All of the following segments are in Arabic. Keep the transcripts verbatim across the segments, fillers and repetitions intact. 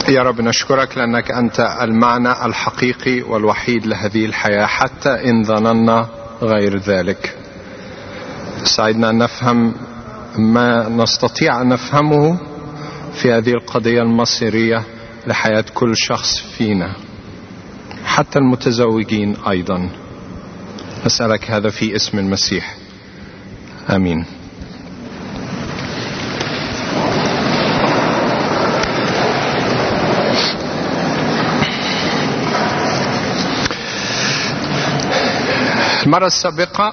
يا رب نشكرك لأنك أنت المعنى الحقيقي والوحيد لهذه الحياة حتى إن ظننا غير ذلك. ساعدنا أن نفهم ما نستطيع أن نفهمه في هذه القضية المصيرية لحياة كل شخص فينا حتى المتزوجين أيضا. أسألك هذا في اسم المسيح، آمين. المرة السابقة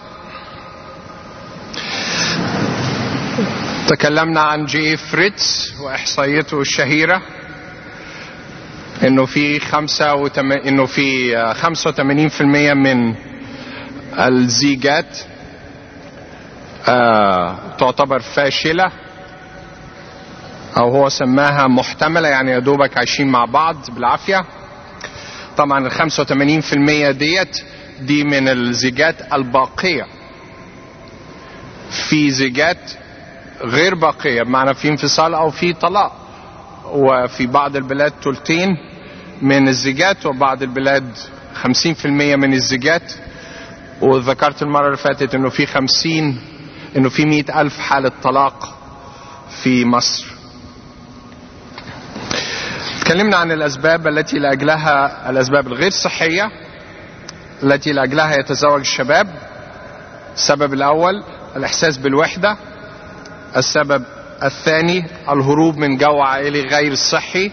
تكلمنا عن جي فريتز وإحصائيته الشهيرة إنه في خمسة وتم... إنه في خمسة وثمانين بالمئة من الزيجات آه... تعتبر فاشلة، أو هو سماها محتملة، يعني يا دوبك عايشين مع بعض بالعافية. طبعا ال خمسة وثمانين بالمئة ديت دي من الزيجات الباقية. في زيجات غير باقية، بمعنى في انفصال أو في طلاق، وفي بعض البلاد ثلثين من الزيجات، وبعض البلاد خمسين بالمئة من الزيجات. وذكرت المرة اللي فاتت إنه في خمسين إنه في مئة ألف حالة طلاق في مصر. تكلمنا عن الأسباب التي لأجلها الأسباب الغير صحية التي لأجلها يتزوج الشباب. السبب الأول الإحساس بالوحدة. السبب الثاني الهروب من جو عائلي غير صحي.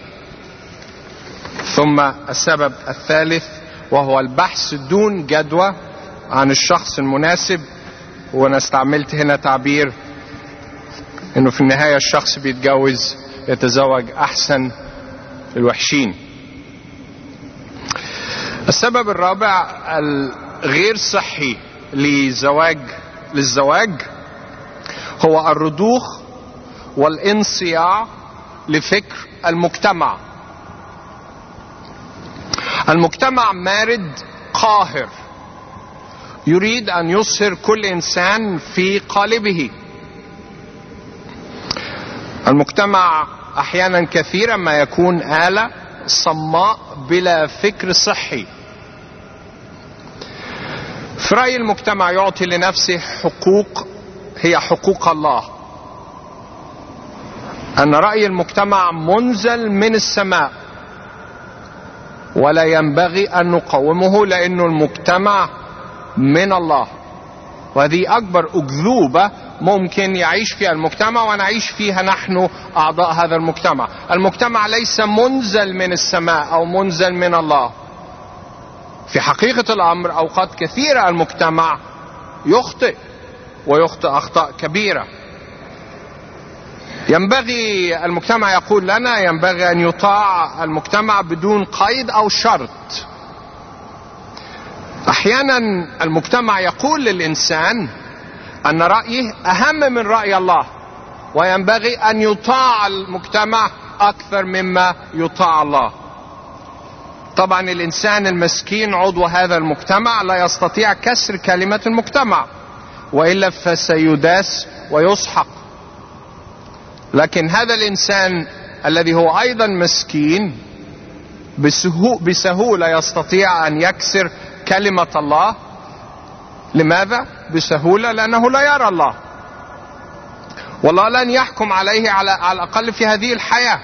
ثم السبب الثالث وهو البحث دون جدوى عن الشخص المناسب. وانا استعملت هنا تعبير انه في النهاية الشخص بيتجوز يتزوج احسن الوحشين. السبب الرابع الغير صحي لزواج للزواج هو الرضوخ والانصياع لفكر المجتمع. المجتمع مارد قاهر يريد أن يصهر كل إنسان في قالبه. المجتمع أحيانا كثيرا ما يكون آلة صماء بلا فكر صحي. في رأي المجتمع يعطي لنفسه حقوق هي حقوق الله. أن رأي المجتمع منزل من السماء ولا ينبغي أن نقاومه لأنه المجتمع من الله. وهذه أكبر أكذوبة ممكن يعيش فيها المجتمع ونعيش فيها نحن أعضاء هذا المجتمع. المجتمع ليس منزل من السماء أو منزل من الله. في حقيقة الأمر أوقات كثيرة المجتمع يخطئ ويخطئ أخطاء كبيرة. ينبغي المجتمع يقول لنا ينبغي أن يطاع المجتمع بدون قيد أو شرط. أحيانا المجتمع يقول للإنسان أن رأيه أهم من رأي الله، وينبغي أن يطاع المجتمع أكثر مما يطاع الله. طبعا الإنسان المسكين عضو هذا المجتمع لا يستطيع كسر كلمة المجتمع، وإلا فسيداس ويسحق. لكن هذا الإنسان الذي هو أيضا مسكين بسهولة يستطيع أن يكسر كلمة الله. لماذا؟ بسهولة لأنه لا يرى الله، والله لن يحكم عليه على, على الأقل في هذه الحياة.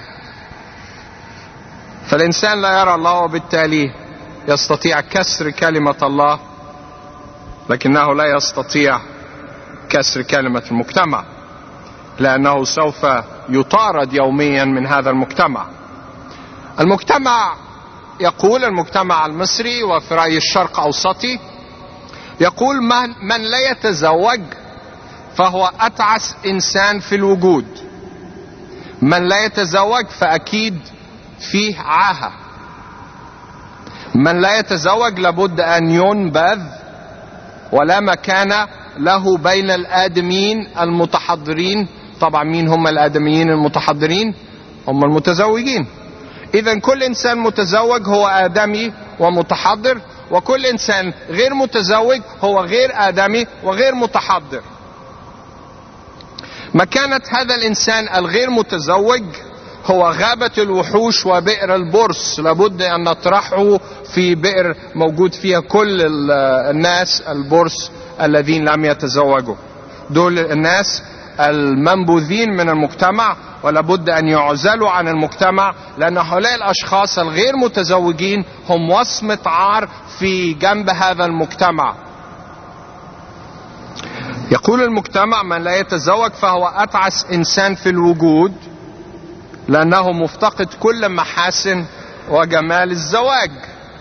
فالإنسان لا يرى الله وبالتالي يستطيع كسر كلمة الله، لكنه لا يستطيع كسر كلمة المجتمع، لأنه سوف يطارد يوميا من هذا المجتمع. المجتمع يقول المجتمع المصري وفي رأي الشرق أوسطي يقول من, من لا يتزوج فهو أتعس إنسان في الوجود. من لا يتزوج فأكيد فيه عاهة. من لا يتزوج لابد أن ينبذ ولا مكان له بين الآدميين المتحضرين. طبعا مين هم الآدميين المتحضرين؟ هم المتزوجين. إذن كل إنسان متزوج هو آدمي ومتحضر، وكل إنسان غير متزوج هو غير آدمي وغير متحضر. مكانة هذا الإنسان الغير متزوج هو غابة الوحوش وبئر البرص، لابد أن نطرحه في بئر موجود فيها كل الناس البرص الذين لم يتزوجوا. دول الناس المنبوذين من المجتمع، ولابد أن يعزلوا عن المجتمع، لأن هؤلاء الأشخاص الغير متزوجين هم وصمة عار في جنب هذا المجتمع. يقول المجتمع: من لا يتزوج فهو أتعس إنسان في الوجود، لأنه مفتقد كل محاسن وجمال الزواج.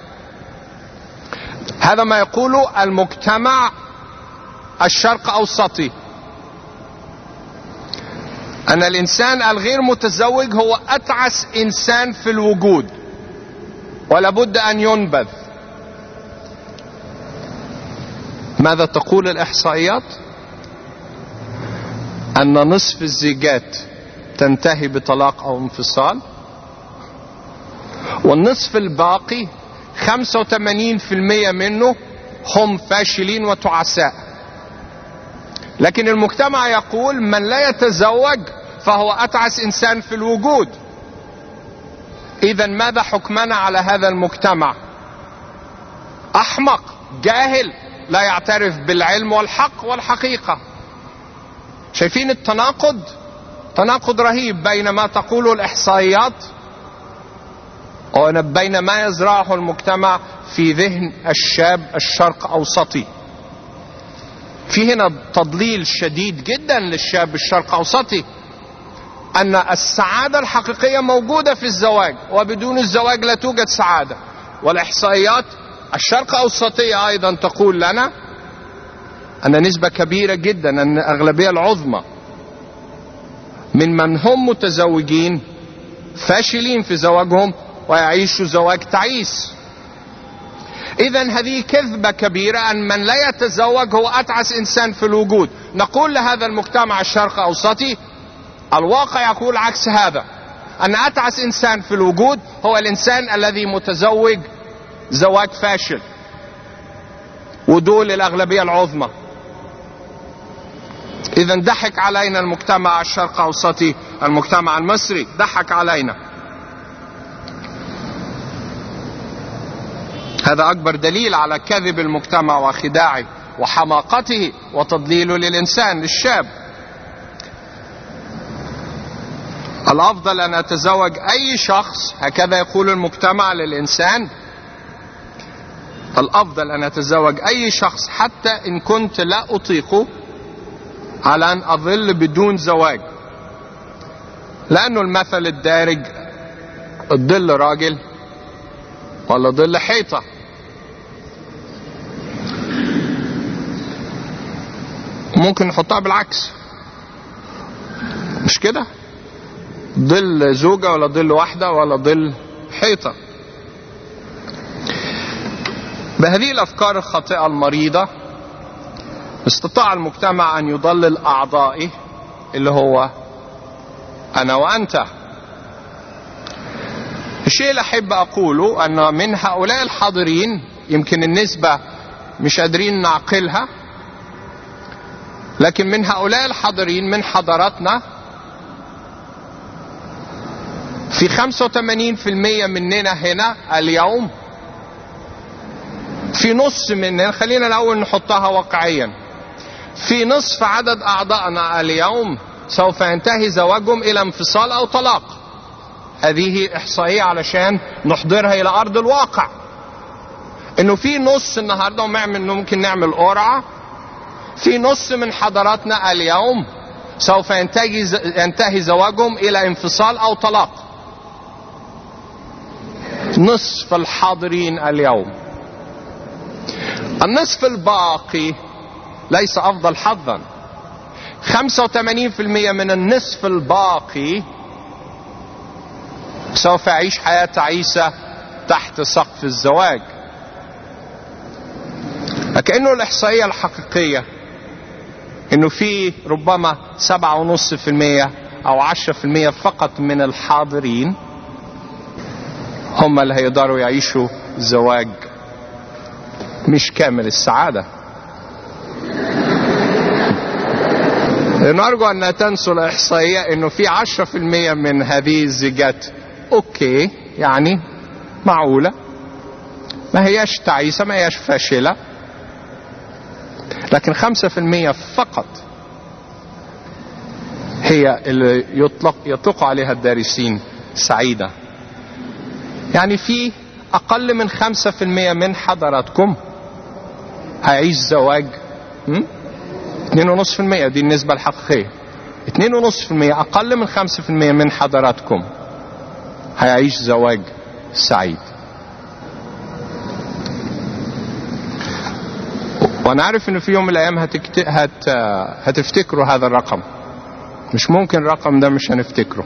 هذا ما يقوله المجتمع الشرق أوسطي، أن الإنسان الغير متزوج هو أتعس إنسان في الوجود ولابد أن ينبذ. ماذا تقول الإحصائيات؟ أن نصف الزيجات تنتهي بطلاق أو انفصال، والنصف الباقي خمسة وثمانين بالمئة منه هم فاشلين وتعساء. لكن المجتمع يقول: من لا يتزوج فهو أتعس إنسان في الوجود. إذن ماذا حكمنا على هذا المجتمع؟ أحمق، جاهل، لا يعترف بالعلم والحق والحقيقة. شايفين التناقض؟ تناقض رهيب بين ما تقوله الإحصائيات وبين ما يزرعه المجتمع في ذهن الشاب الشرق أوسطي. في هنا تضليل شديد جدا للشاب الشرق أوسطي، أن السعادة الحقيقية موجودة في الزواج، وبدون الزواج لا توجد سعادة. والإحصائيات الشرق أوسطية أيضا تقول لنا أن نسبة كبيرة جدا، أن الأغلبية العظمى من من هم متزوجين فاشلين في زواجهم ويعيشوا زواج تعيس. إذن هذه كذبة كبيرة، أن من لا يتزوج هو أتعس إنسان في الوجود. نقول لهذا المجتمع الشرق أوسطي: الواقع يقول عكس هذا، أن أتعس إنسان في الوجود هو الإنسان الذي متزوج زواج فاشل، ودول الأغلبية العظمى. إذن ضحك علينا المجتمع الشرق أوسطي، المجتمع المصري ضحك علينا. هذا أكبر دليل على كذب المجتمع وخداعه وحماقته وتضليله للإنسان، للشاب. الأفضل أن أتزوج أي شخص، هكذا يقول المجتمع للإنسان، الأفضل أن أتزوج أي شخص حتى إن كنت لا أطيقه على أن أظل بدون زواج. لأنه المثل الدارج: الظل راجل ولا ظل حيطة. ممكن نحطها بالعكس، مش كده؟ ظل زوجة ولا ظل واحدة ولا ظل حيطة. بهذه الأفكار الخاطئة المريضة استطاع المجتمع أن يضلل أعضائه، اللي هو أنا وأنت. الشيء اللي أحب أقوله أن من هؤلاء الحاضرين، يمكن النسبة مش قادرين نعقلها، لكن من هؤلاء الحاضرين من حضراتنا في خمسة وثمانين بالمئة مننا هنا اليوم، في نص مننا، خلينا الأول نحطها واقعيا، في نصف عدد أعضائنا اليوم سوف ينتهي زواجهم إلى انفصال أو طلاق. هذه إحصائية علشان نحضرها إلى أرض الواقع، إنه في نص النهاردة ممكن نعمل قرعة، في نص من حضراتنا اليوم سوف ينتهي ينتهي زواجهم إلى انفصال أو طلاق. نصف الحاضرين اليوم. النصف الباقي ليس أفضل حظا. خمسة وثمانين بالمئة من النصف الباقي سوف يعيش حياة تعيسة تحت سقف الزواج. لكنه الإحصائية الحقيقية إنه في ربما سبعة ونص في المية أو عشرة في المية فقط من الحاضرين هم اللي هيقدروا يعيشوا زواج مش كامل السعادة. نرجو أن لا تنسوا الإحصائية أنه في عشرة في المية من هذه الزيجات أوكي، يعني معقولة، ما هياش تعيسة، ما هياش فاشلة، لكن خمسة في المية فقط هي اللي يطلق يطلق عليها الدارسين سعيدة. يعني في أقل من خمسة في المية من حضراتكم هيعيش زواج اثنين ونص في المية، دي النسبة الحقيقية. اثنين ونص في المية، أقل من خمسة في المية من حضراتكم هيعيش زواج سعيد. وانا عارف ان في يوم من الايام هتكت... هت... هتفتكروا هذا الرقم، مش ممكن الرقم ده مش هنفتكره.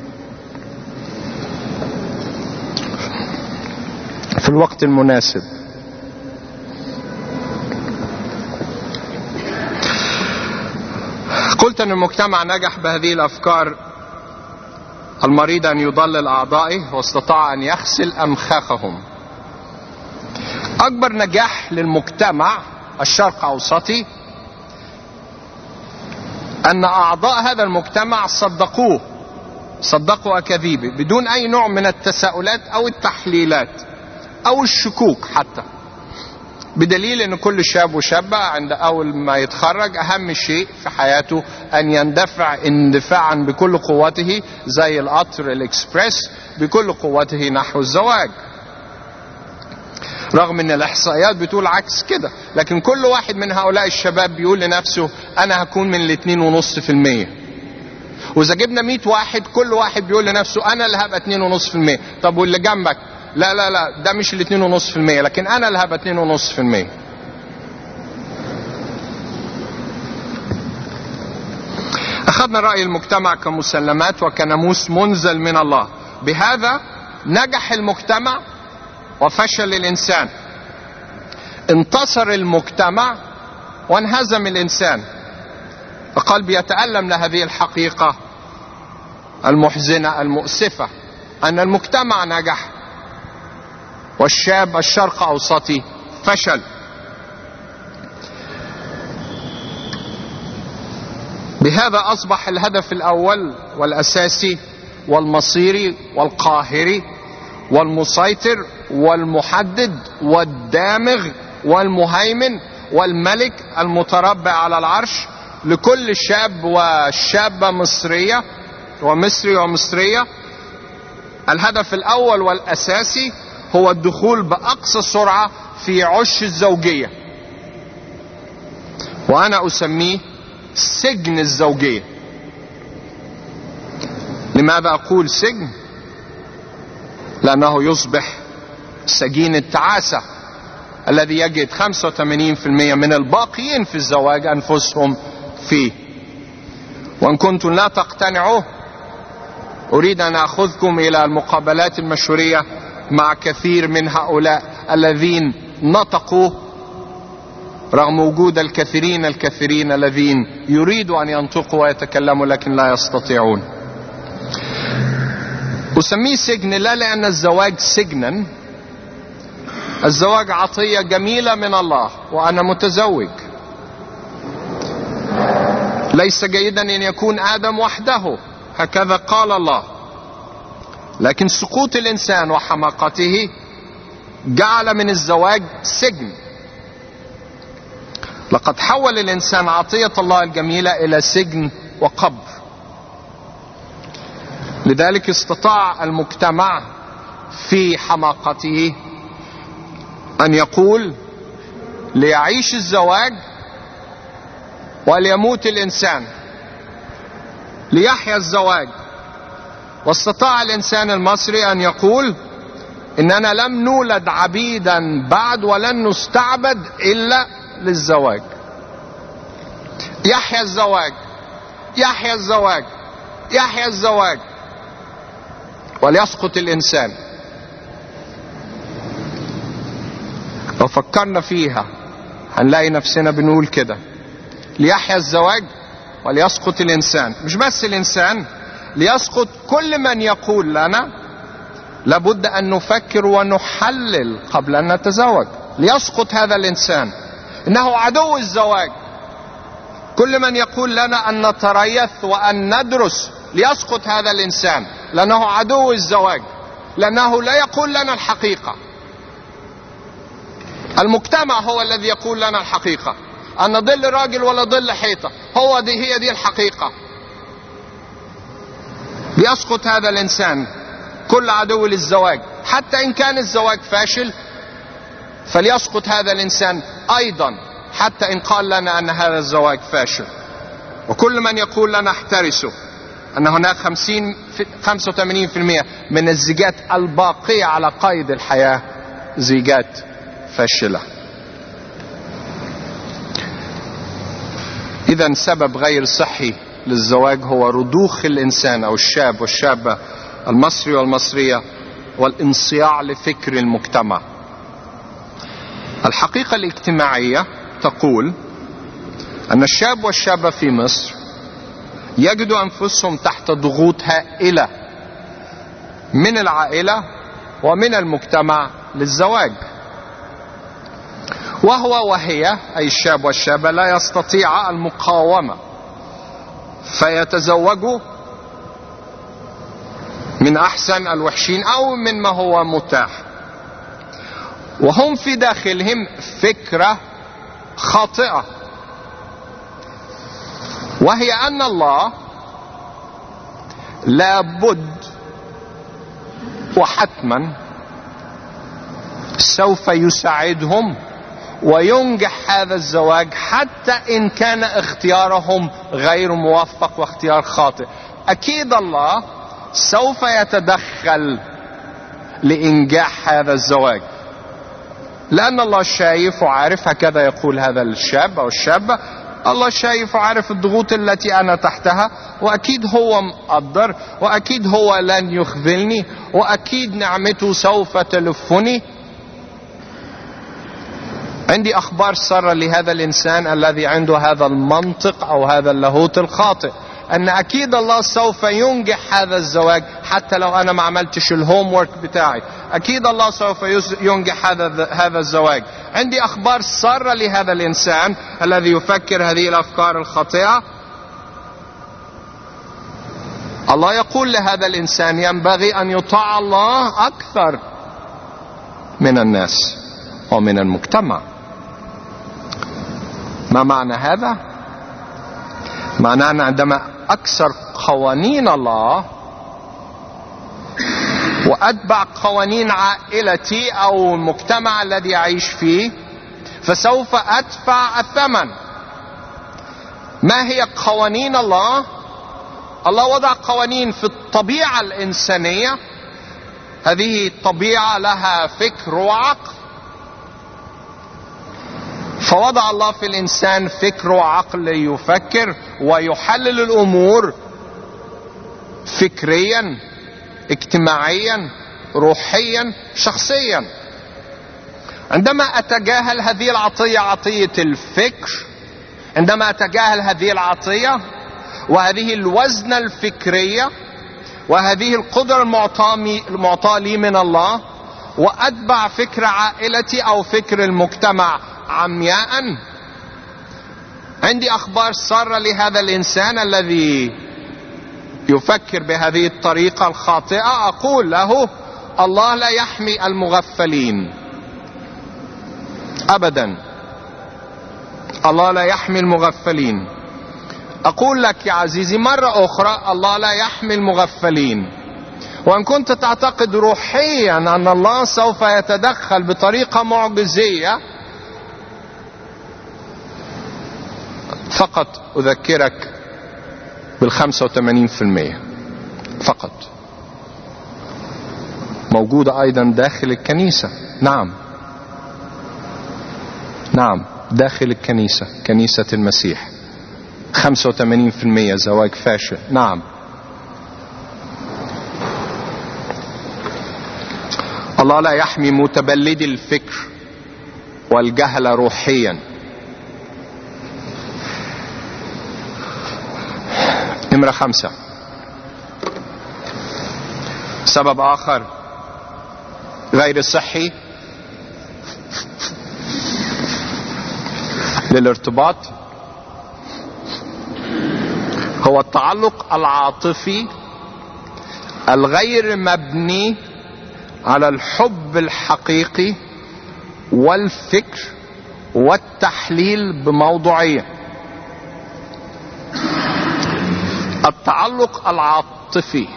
في الوقت المناسب. قلت ان المجتمع نجح بهذه الافكار المريضة ان يضلل اعضائه واستطاع ان يغسل امخاخهم. اكبر نجاح للمجتمع الشرق اوسطي ان اعضاء هذا المجتمع صدقوه، صدقوا اكاذيبه بدون اي نوع من التساؤلات او التحليلات او الشكوك حتى، بدليل ان كل شاب وشابة عند اول ما يتخرج اهم شيء في حياته ان يندفع اندفاعا بكل قوته زي القطر الاكسبريس بكل قوته نحو الزواج، رغم ان الاحصائيات بتقول عكس كده. لكن كل واحد من هؤلاء الشباب بيقول لنفسه انا هكون من الاثنين ونص في المية، واذا جبنا مئة واحد كل واحد بيقول لنفسه انا اللي هبقى اثنين ونص في المية. طب واللي جنبك؟ لا لا لا ده مش الاثنين ونص في المية، لكن انا اللي هبقى اثنين ونص في المية. اخذنا رأي المجتمع كمسلمات وكناموس منزل من الله. بهذا نجح المجتمع وفشل الانسان، انتصر المجتمع وانهزم الانسان. فقلبي يتألم لهذه الحقيقة المحزنة المؤسفة ان المجتمع نجح والشاب الشرق اوسطي فشل. بهذا اصبح الهدف الاول والاساسي والمصيري والقاهري والمسيطر والمحدد والدامغ والمهيمن والملك المتربع على العرش لكل شاب وشابة مصرية ومصري ومصرية. الهدف الأول والأساسي هو الدخول بأقصى سرعة في عش الزوجية، وأنا أسميه سجن الزوجية. لماذا أقول سجن؟ لأنه يصبح سجين التعاسة الذي يجد خمسة وثمانين بالمئة من الباقيين في الزواج أنفسهم فيه. وإن كنتم لا تقتنعوا أريد أن أخذكم إلى المقابلات المشهورية مع كثير من هؤلاء الذين نطقوا رغم وجود الكثيرين الكثيرين الذين يريدوا أن ينطقوا ويتكلموا لكن لا يستطيعون. أسميه سجن لا لأن الزواج سجنا، الزواج عطية جميلة من الله وأنا متزوج. ليس جيدا أن يكون آدم وحده هكذا قال الله، لكن سقوط الإنسان وحماقته جعل من الزواج سجن. لقد حول الإنسان عطية الله الجميلة إلى سجن وقبر. لذلك استطاع المجتمع في حماقته أن يقول ليعيش الزواج وليموت الإنسان، ليحيا الزواج. واستطاع الإنسان المصري أن يقول إننا لم نولد عبيدا بعد ولن نستعبد إلا للزواج. يحيا الزواج، يحيا الزواج، يحيا الزواج، وليسقط الإنسان. لو فكرنا فيها هنلاقي نفسنا بنقول كده، ليحيا الزواج وليسقط الإنسان. مش بس الإنسان، ليسقط كل من يقول لنا لابد أن نفكر ونحلل قبل أن نتزوج. ليسقط هذا الإنسان، إنه عدو الزواج، كل من يقول لنا أن نتريث وأن ندرس ليسقط هذا الإنسان، لأنه عدو الزواج، لأنه لا يقول لنا الحقيقة. المجتمع هو الذي يقول لنا الحقيقة، أن ظل راجل ولا ظل حيطة، هو دي هي دي الحقيقة. ليسقط هذا الإنسان كل عدو للزواج، حتى إن كان الزواج فاشل فليسقط هذا الإنسان أيضا، حتى إن قال لنا أن هذا الزواج فاشل. وكل من يقول لنا احترسوا أن هناك خمسة وثمانين بالمئة من الزيجات الباقية على قيد الحياة زيجات فاشلة. إذن سبب غير صحي للزواج هو رضوخ الإنسان أو الشاب والشابة المصري والمصرية والانصياع لفكر المجتمع. الحقيقة الاجتماعية تقول أن الشاب والشابة في مصر يجدوا أنفسهم تحت ضغوط هائلة من العائلة ومن المجتمع للزواج، وهو وهي أي الشاب والشابة لا يستطيع المقاومة، فيتزوجوا من أحسن الوحشين أو من ما هو متاح، وهم في داخلهم فكرة خاطئة، وهي أن الله لابد وحتما سوف يساعدهم وينجح هذا الزواج، حتى إن كان اختيارهم غير موفق واختيار خاطئ. أكيد الله سوف يتدخل لإنجاح هذا الزواج، لأن الله شايف وعارف، هكذا يقول هذا الشاب أو الشابة، الله شايف وعارف الضغوط التي أنا تحتها، وأكيد هو مقدر، وأكيد هو لن يخذلني، وأكيد نعمته سوف تلفني. عندي أخبار سارة لهذا الإنسان الذي عنده هذا المنطق أو هذا اللاهوت الخاطئ، أن أكيد الله سوف ينجح هذا الزواج حتى لو أنا ما عملتش الهوم وورك بتاعي، أكيد الله سوف ينجح هذا هذا الزواج. عندي أخبار سارة لهذا الإنسان الذي يفكر هذه الأفكار الخاطئة. الله يقول لهذا الإنسان ينبغي أن يطاع الله أكثر من الناس ومن المجتمع. ما معنى هذا؟ معناه أن عندما أكسر قوانين الله وأتبع قوانين عائلتي أو المجتمع الذي أعيش فيه، فسوف أدفع الثمن. ما هي قوانين الله؟ الله وضع قوانين في الطبيعة الإنسانية، هذه الطبيعة لها فكر وعقل، فوضع الله في الإنسان فكر وعقل يفكر ويحلل الأمور فكريا، اجتماعيا، روحيا، شخصيا. عندما أتجاهل هذه العطية، عطية الفكر، عندما أتجاهل هذه العطية وهذه الوزنة الفكرية وهذه القدرة المعطاة لي من الله، وأتبع فكر عائلتي أو فكر المجتمع عمياء، عندي أخبار سارة لهذا الإنسان الذي يفكر بهذه الطريقة الخاطئة. أقول له الله لا يحمي المغفلين أبدا، الله لا يحمي المغفلين. أقول لك يا عزيزي مرة أخرى، الله لا يحمي المغفلين. وإن كنت تعتقد روحيا أن الله سوف يتدخل بطريقة معجزية، فقط أذكرك بالخمسة وثمانين في المئة فقط موجودة أيضا داخل الكنيسة. نعم نعم داخل الكنيسة، كنيسة المسيح، خمسة وثمانين في المئة زواج فاشل. نعم. الله لا يحمي متبلدي الفكر والجهل روحيا. نمرة خمسة، سبب آخر غير صحي للارتباط هو التعلق العاطفي الغير مبني على الحب الحقيقي والفكر والتحليل بموضوعية. التعلق العاطفي،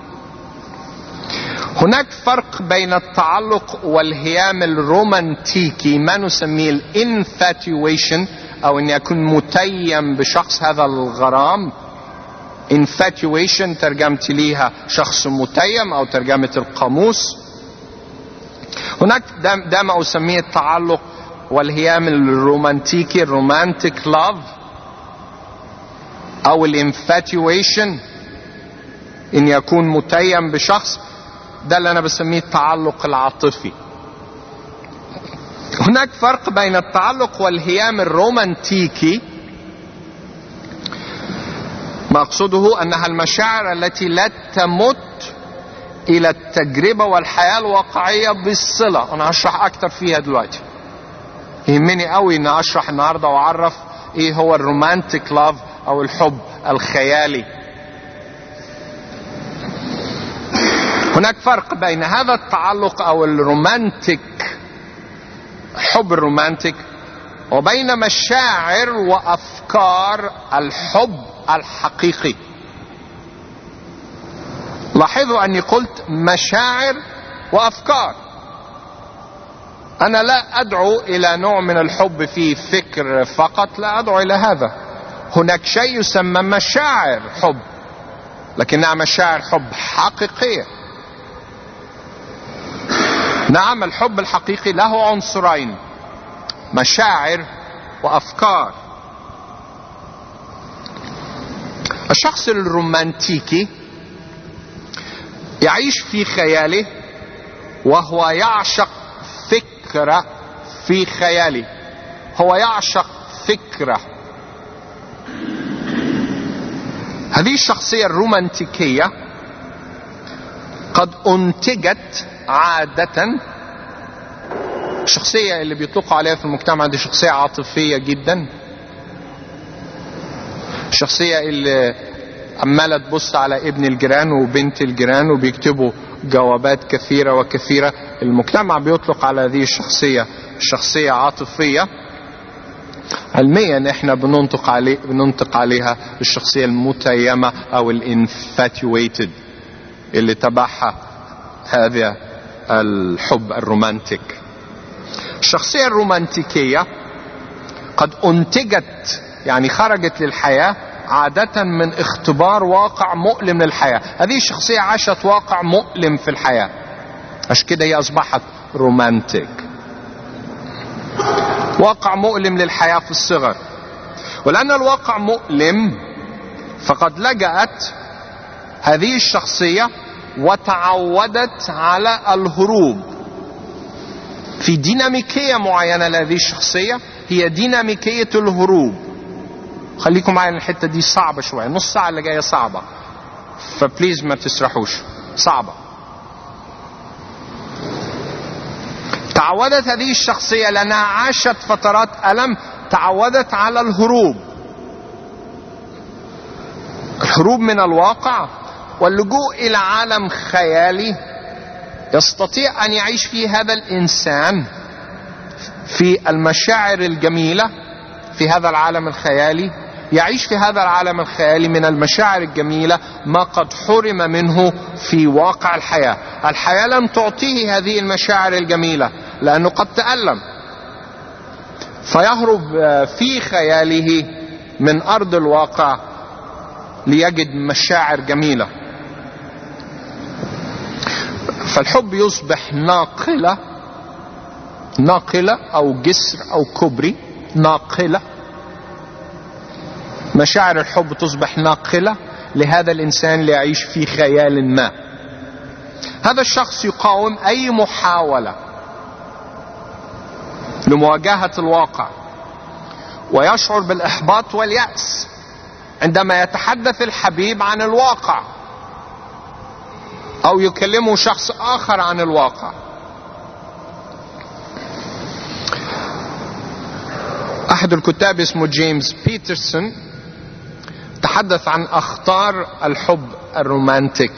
هناك فرق بين التعلق والهيام الرومانتيكي، ما نسميه الانفاتيويشن، او ان يكون متيم بشخص، هذا الغرام. infatuation ترجمت ليها شخص متيم او ترجمة القاموس. هناك ده ما اسميه التعلق والهيام الرومانتيكي، الرومانتيك لاف، او الانفاتيويشن، ان يكون متيم بشخص، ده اللي انا بسميه التعلق العاطفي. هناك فرق بين التعلق والهيام الرومانتيكي، ما اقصده انها المشاعر التي لا تمت الى التجربة والحياة الواقعية بالصلة. انا هشرح اكتر فيها دلوقتي، يهمني قوي ان اشرح النهاردة واعرف ايه هو الرومانتيك لاف او الحب الخيالي. هناك فرق بين هذا التعلق او الرومانتيك، حب الرومانتيك، وبين مشاعر وافكار الحب الحقيقي. لاحظوا اني قلت مشاعر وافكار. انا لا ادعو الى نوع من الحب في فكر فقط، لا ادعو الى هذا. هناك شيء يسمى مشاعر حب، لكنها مشاعر حب حقيقية. نعم، الحب الحقيقي له عنصرين، مشاعر وافكار. الشخص الرومانتيكي يعيش في خياله، وهو يعشق فكرة في خياله. هو يعشق فكرة. هذه الشخصية الرومانتيكية قد انتجت عادة، الشخصية اللي بيطلقوا عليها في المجتمع دي شخصية عاطفية جدا، الشخصية اللي عمالة تبص على ابن الجيران وبنت الجيران وبيكتبوا جوابات كثيرة وكثيرة. المجتمع بيطلق على هذه الشخصية شخصية عاطفية. علميا احنا بننطق عليه بننطق عليها الشخصية المتيمة او الانفاتيويتد، اللي تبعها هذا الحب الرومانتيك. الشخصية الرومانتيكية قد انتجت، يعني خرجت للحياة عادة من اختبار واقع مؤلم للحياة. هذه الشخصية عاشت واقع مؤلم في الحياة، عشان كده هي اصبحت رومانتيك. واقع مؤلم للحياة في الصغر، ولأن الواقع مؤلم فقد لجأت هذه الشخصية وتعودت على الهروب. في ديناميكية معينة لهذه الشخصية، هي ديناميكية الهروب. خليكم معايا، الحتة دي صعبة شوية، نص ساعة اللي جاية صعبة، فبليز ما تسرحوش، صعبة. تعودت هذه الشخصية لأنها عاشت فترات ألم، تعودت على الهروب، الهروب من الواقع واللجوء إلى عالم خيالي يستطيع أن يعيش فيه هذا الإنسان في المشاعر الجميلة. في هذا العالم الخيالي يعيش في هذا العالم الخيالي من المشاعر الجميلة ما قد حرم منه في واقع الحياة. الحياة لم تعطيه هذه المشاعر الجميلة لأنه قد تألم، فيهرب في خياله من أرض الواقع ليجد مشاعر جميلة. فالحب يصبح ناقلة، ناقلة أو جسر أو كوبري، ناقلة. مشاعر الحب تصبح ناقلة لهذا الإنسان ليعيش في خيال ما. هذا الشخص يقاوم أي محاولة لمواجهة الواقع، ويشعر بالإحباط واليأس عندما يتحدث الحبيب عن الواقع أو يكلمه شخص آخر عن الواقع. أحد الكتاب اسمه جيمس بيترسون أتحدث عن أخطار الحب الرومانتيك.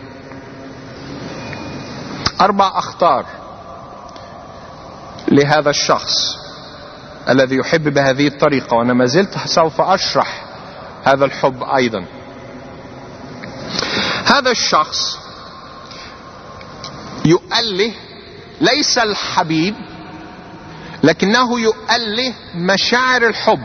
أربع أخطار لهذا الشخص الذي يحب بهذه الطريقة، وأنا ما زلت سوف أشرح هذا الحب أيضا. هذا الشخص يؤله ليس الحبيب، لكنه يؤله مشاعر الحب،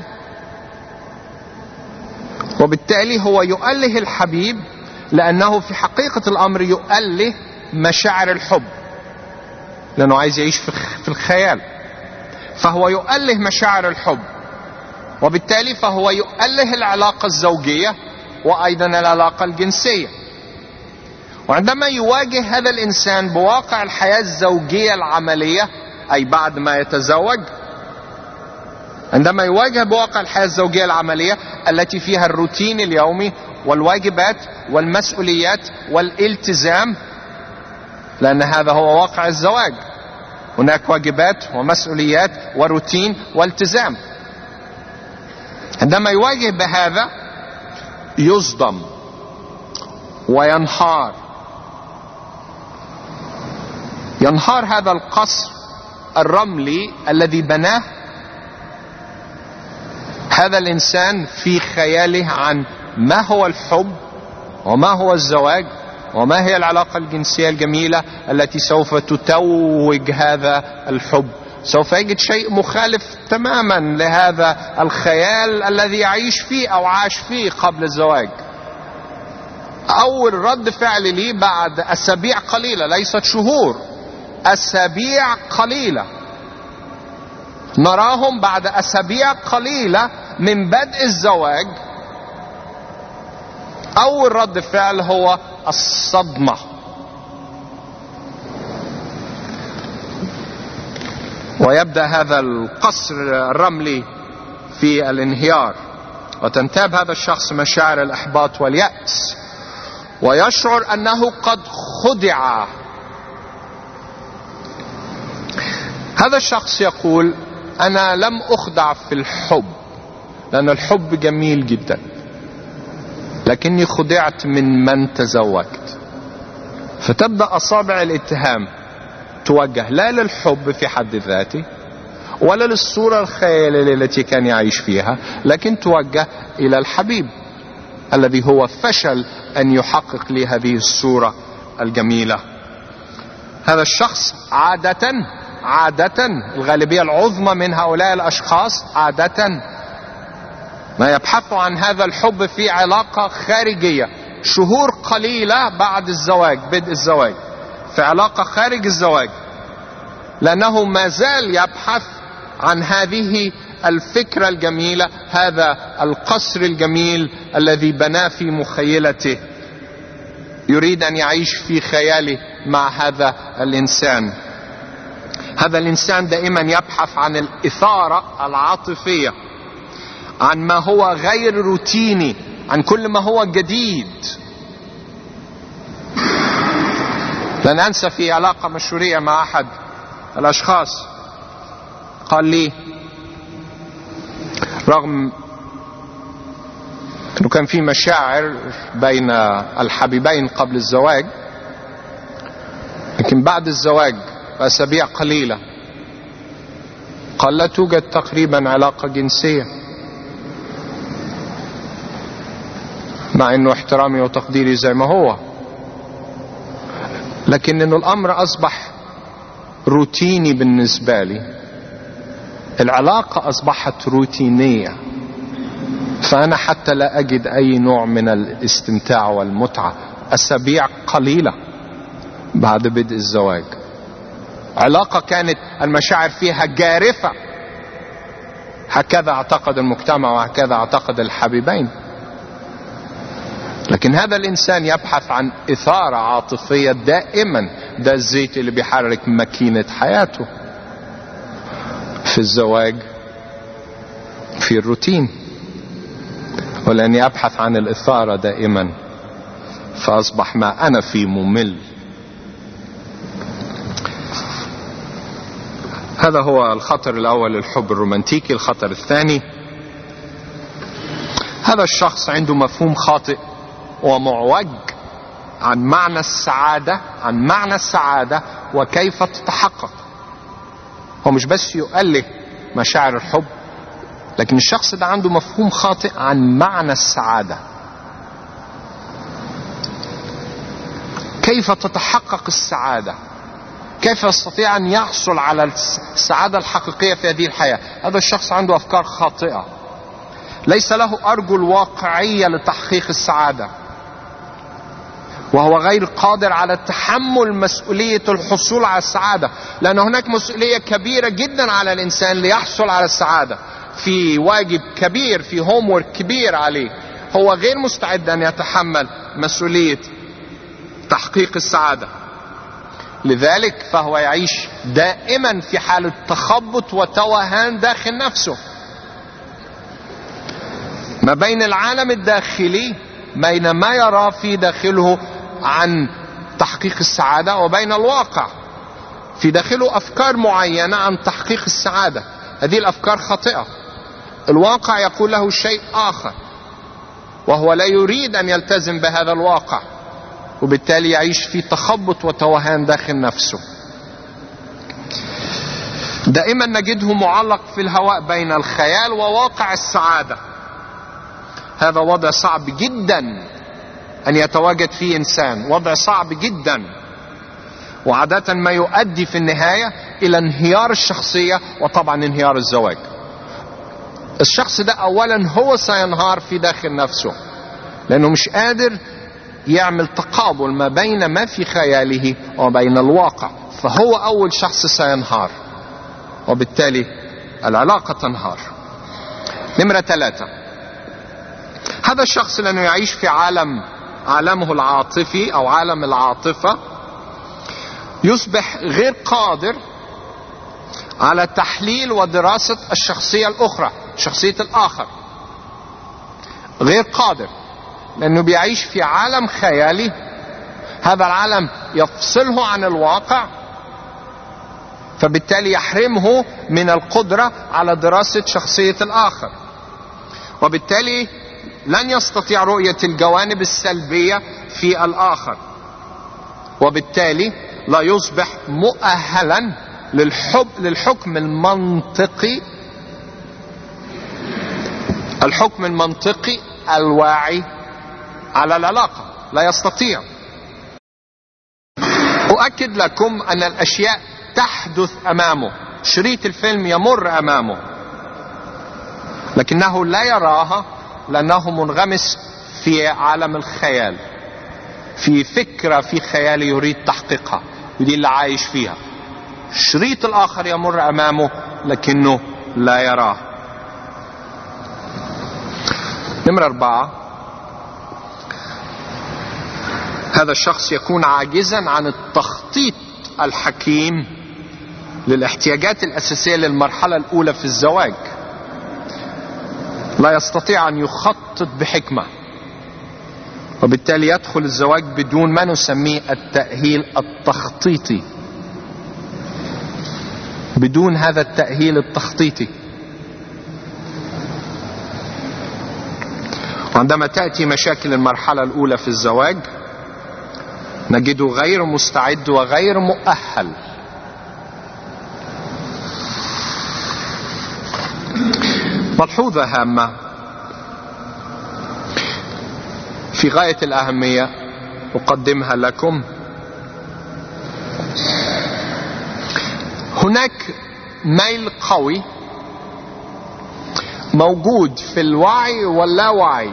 وبالتالي هو يؤله الحبيب لأنه في حقيقة الأمر يؤله مشاعر الحب، لأنه عايز يعيش في الخيال، فهو يؤله مشاعر الحب، وبالتالي فهو يؤله العلاقة الزوجية وأيضا العلاقة الجنسية. وعندما يواجه هذا الإنسان بواقع الحياة الزوجية العملية، أي بعد ما يتزوج، عندما يواجه بواقع الحياة الزوجية العملية التي فيها الروتين اليومي والواجبات والمسؤوليات والالتزام، لأن هذا هو واقع الزواج، هناك واجبات ومسؤوليات وروتين والتزام. عندما يواجه بهذا يصدم وينهار، ينهار هذا القصر الرملي الذي بناه هذا الإنسان في خياله عن ما هو الحب وما هو الزواج وما هي العلاقة الجنسية الجميلة التي سوف تتوج هذا الحب. سوف يجد شيء مخالف تماما لهذا الخيال الذي يعيش فيه أو عاش فيه قبل الزواج. أول رد فعل لي بعد أسابيع قليلة، ليست شهور، أسابيع قليلة، نراهم بعد أسابيع قليلة من بدء الزواج، أول رد فعل هو الصدمة. ويبدأ هذا القصر الرملي في الانهيار، وتنتاب هذا الشخص مشاعر الإحباط واليأس، ويشعر أنه قد خدع. هذا الشخص يقول: أنا لم أخدع في الحب، لأن الحب جميل جدا، لكني خدعت من من تزوجت. فتبدأ أصابع الاتهام توجه لا للحب في حد ذاته ولا للصورة الخيالية التي كان يعيش فيها، لكن توجه إلى الحبيب الذي هو فشل أن يحقق لي هذه الصورة الجميلة. هذا الشخص عادة عادة الغالبية العظمى من هؤلاء الأشخاص عادة ما يبحثوا عن هذا الحب في علاقة خارجية شهور قليلة بعد الزواج، بدء الزواج، في علاقة خارج الزواج، لأنه ما زال يبحث عن هذه الفكرة الجميلة، هذا القصر الجميل الذي بناه في مخيلته، يريد أن يعيش في خياله مع هذا الإنسان. هذا الإنسان دائما يبحث عن الإثارة العاطفية، عن ما هو غير روتيني، عن كل ما هو جديد. لن أنسى في علاقة مشهورية مع أحد الأشخاص قال لي، رغم أنه كان في مشاعر بين الحبيبين قبل الزواج، لكن بعد الزواج بأسابيع قليلة قال لا توجد تقريبا علاقة جنسية، مع أنه احترامي وتقديري زي ما هو، لكن أنه الأمر أصبح روتيني بالنسبة لي، العلاقة أصبحت روتينية، فأنا حتى لا أجد أي نوع من الاستمتاع والمتعة. أسابيع قليلة بعد بدء الزواج، علاقة كانت المشاعر فيها جارفة، هكذا اعتقد المجتمع وهكذا اعتقد الحبيبين. لكن هذا الإنسان يبحث عن إثارة عاطفية دائما، ده الزيت اللي بيحرك ماكينة حياته. في الزواج في الروتين، ولأني أبحث عن الإثارة دائما فأصبح ما أنا فيه ممل. هذا هو الخطر الأول للحب الرومانتيكي. الخطر الثاني، هذا الشخص عنده مفهوم خاطئ ومعوج عن معنى السعادة عن معنى السعادة وكيف تتحقق. هو مش بس يؤله مشاعر الحب، لكن الشخص ده عنده مفهوم خاطئ عن معنى السعادة. كيف تتحقق السعادة؟ كيف يستطيع أن يحصل على السعادة الحقيقية في هذه الحياة؟ هذا الشخص عنده أفكار خاطئة، ليس له أرجل واقعية لتحقيق السعادة، وهو غير قادر على تحمل مسؤولية الحصول على السعادة، لأن هناك مسؤولية كبيرة جدا على الإنسان ليحصل على السعادة، في واجب كبير، في هومورك كبير عليه. هو غير مستعد أن يتحمل مسؤولية تحقيق السعادة، لذلك فهو يعيش دائما في حالة تخبط وتوهان داخل نفسه ما بين العالم الداخلي، بين ما يرى في داخله عن تحقيق السعادة، وبين الواقع. في داخله أفكار معينة عن تحقيق السعادة، هذه الأفكار خاطئة. الواقع يقول له شيء آخر، وهو لا يريد أن يلتزم بهذا الواقع، وبالتالي يعيش في تخبط وتوهان داخل نفسه. دائما نجده معلق في الهواء بين الخيال وواقع السعادة. هذا وضع صعب جدا أن يتواجد فيه إنسان، وضع صعب جدا، وعادة ما يؤدي في النهاية إلى انهيار الشخصية، وطبعا انهيار الزواج. الشخص ده أولا هو سينهار في داخل نفسه، لأنه مش قادر يعمل تقابل ما بين ما في خياله وبين الواقع، فهو أول شخص سينهار، وبالتالي العلاقة تنهار. نمرة ثلاثة، هذا الشخص لأنه يعيش في عالم عالمه العاطفي أو عالم العاطفة، يصبح غير قادر على تحليل ودراسة الشخصية الأخرى، شخصية الآخر. غير قادر، لأنه بيعيش في عالم خيالي، هذا العالم يفصله عن الواقع، فبالتالي يحرمه من القدرة على دراسة شخصية الآخر، وبالتالي لن يستطيع رؤية الجوانب السلبية في الآخر، وبالتالي لا يصبح مؤهلا للحب للحكم المنطقي الحكم المنطقي الواعي على العلاقة. لا يستطيع. أؤكد لكم أن الأشياء تحدث أمامه، شريط الفيلم يمر أمامه، لكنه لا يراها، لأنه منغمس في عالم الخيال، في فكرة في خيال يريد تحقيقها، ودي اللي عايش فيها. شريط الآخر يمر أمامه لكنه لا يراه. نمرة أربعة، هذا الشخص يكون عاجزا عن التخطيط الحكيم للاحتياجات الأساسية للمرحلة الأولى في الزواج. لا يستطيع أن يخطط بحكمة، وبالتالي يدخل الزواج بدون ما نسميه التأهيل التخطيطي، بدون هذا التأهيل التخطيطي. وعندما تأتي مشاكل المرحلة الأولى في الزواج نجده غير مستعد وغير مؤهل. ملحوظة هامة في غاية الأهمية أقدمها لكم. هناك ميل قوي موجود في الوعي واللاوعي.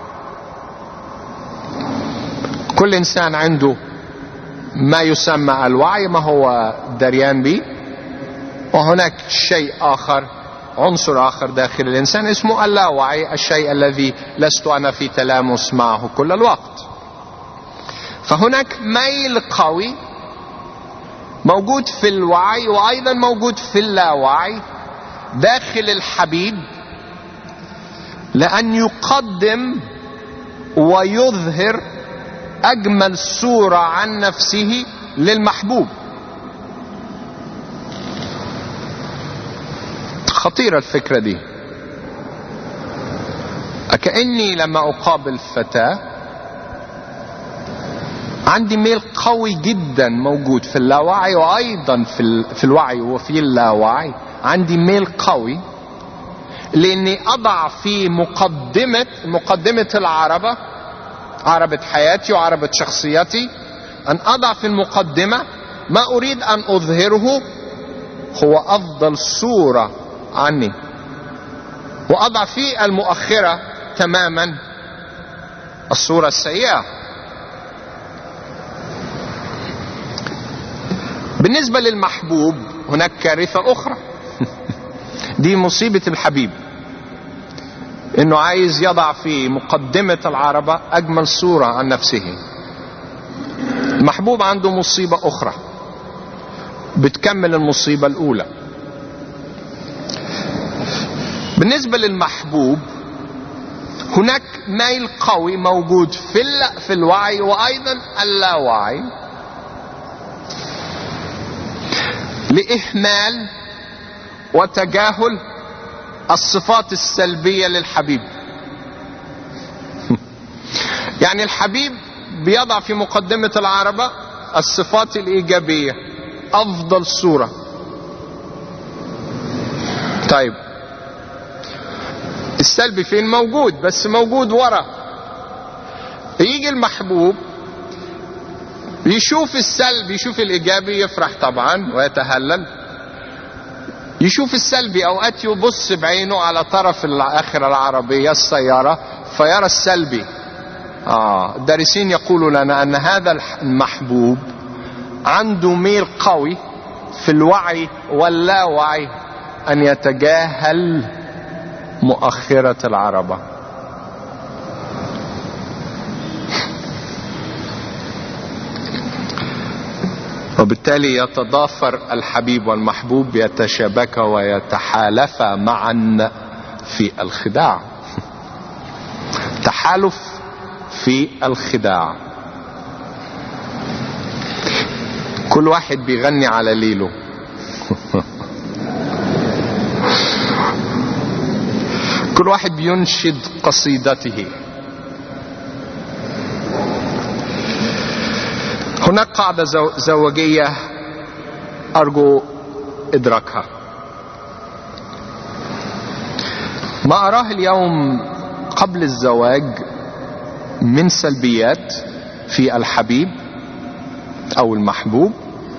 كل إنسان عنده ما يسمى الوعي، ما هو دريان به، وهناك شيء آخر، عنصر آخر داخل الإنسان اسمه اللاوعي، الشيء الذي لست أنا في تلامس معه كل الوقت. فهناك ميل قوي موجود في الوعي وأيضا موجود في اللاوعي داخل الحبيب، لأن يقدم ويظهر أجمل صورة عن نفسه للمحبوب. خطيرة الفكرة دي. فكأني لما أقابل فتاة عندي ميل قوي جدا موجود في اللاوعي، وأيضا في, في الوعي وفي اللاوعي عندي ميل قوي لأني أضع في مقدمة مقدمة العربة، عربة حياتي وعربة شخصيتي، أن أضع في المقدمة ما أريد أن أظهره هو أفضل صورة عني، وأضع في المؤخرة تماما الصورة السيئة. بالنسبة للمحبوب هناك كارثة أخرى دي مصيبة الحبيب، إنه عايز يضع في مقدمة العربة أجمل صورة عن نفسه. المحبوب عنده مصيبة أخرى بتكمل المصيبة الأولى. بالنسبة للمحبوب هناك ميل قوي موجود في في الوعي وأيضا اللاوعي لإهمال وتجاهل الصفات السلبية للحبيب. يعني الحبيب بيضع في مقدمة العربة الصفات الإيجابية، أفضل صورة. طيب السلبي فين؟ موجود، بس موجود ورا. يجي المحبوب يشوف السلبي، يشوف الإيجابي يفرح طبعا ويتهلل، يشوف السلبي أوقات يبص بعينه على طرف آخر العربية السيارة فيرى السلبي. آه الدارسين يقولوا لنا أن هذا المحبوب عنده ميل قوي في الوعي واللاوعي أن يتجاهل مؤخرة العربة. وبالتالي يتضافر الحبيب والمحبوب، يتشابكا ويتحالفا معا في الخداع. تحالف في الخداع. كل واحد بيغني على ليله. كل واحد بينشد قصيدته. هناك قاعدة زوجية أرجو إدراكها. ما أراه اليوم قبل الزواج من سلبيات في الحبيب أو المحبوب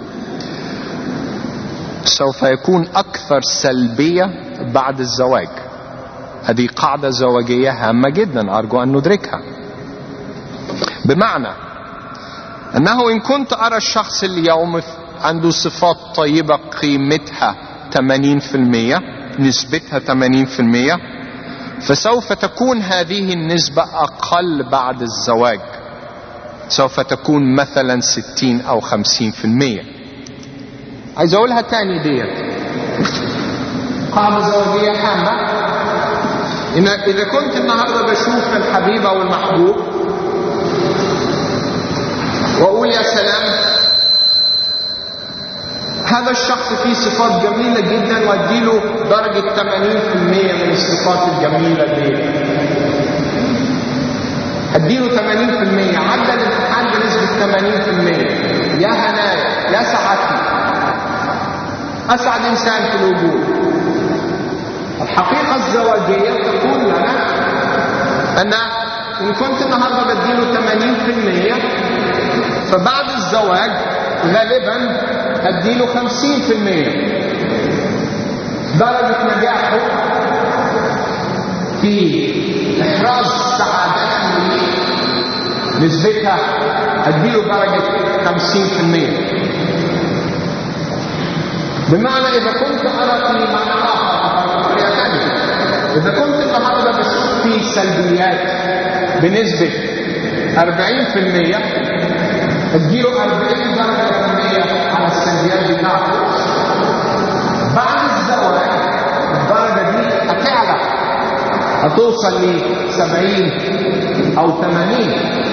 سوف يكون أكثر سلبية بعد الزواج. هذه قاعدة زوجية هامة جدا أرجو أن ندركها. بمعنى أنه إن كنت أرى الشخص اليوم عنده صفات طيبة قيمتها ثمانين بالمئة، نسبتها ثمانين بالمئة، فسوف تكون هذه النسبة أقل بعد الزواج، سوف تكون مثلا ستين أو خمسين بالمئة. عايز أقولها تاني، ديت قاعدة زوجية هامة. إن إذا كنت النهاردة بشوف الحبيب أو المحبوب وأقول يا سلام هذا الشخص فيه صفات جميلة جدا وأديله درجة ثمانين بالمئة من الصفات الجميلة دي، أديله ثمانين بالمئة، عدد الامتحان بنسبة ثمانين بالمئة. يا هنايا يا سعادتي، أسعد إنسان في الوجود. الحقيقة الزواجية تقول لنا أن إن كنت النهاردة بديله ثمانين بالمئة فبعد الزواج غالبا أديله خمسين بالمئة. درجة نجاحه في إحراز سعادته نسبتها أديله درجة خمسين بالمئة. بمعنى إذا كنت أرى في معنى آخر، إذا كنت النهارده بشوف في سلبيات بنسبة أربعين بالمئة اديله أربعين درجة بالمئة على السلبيات بتاعته، بعد الزواج الدرجة دي هتعلى، هتوصل ل سبعين أو ثمانين.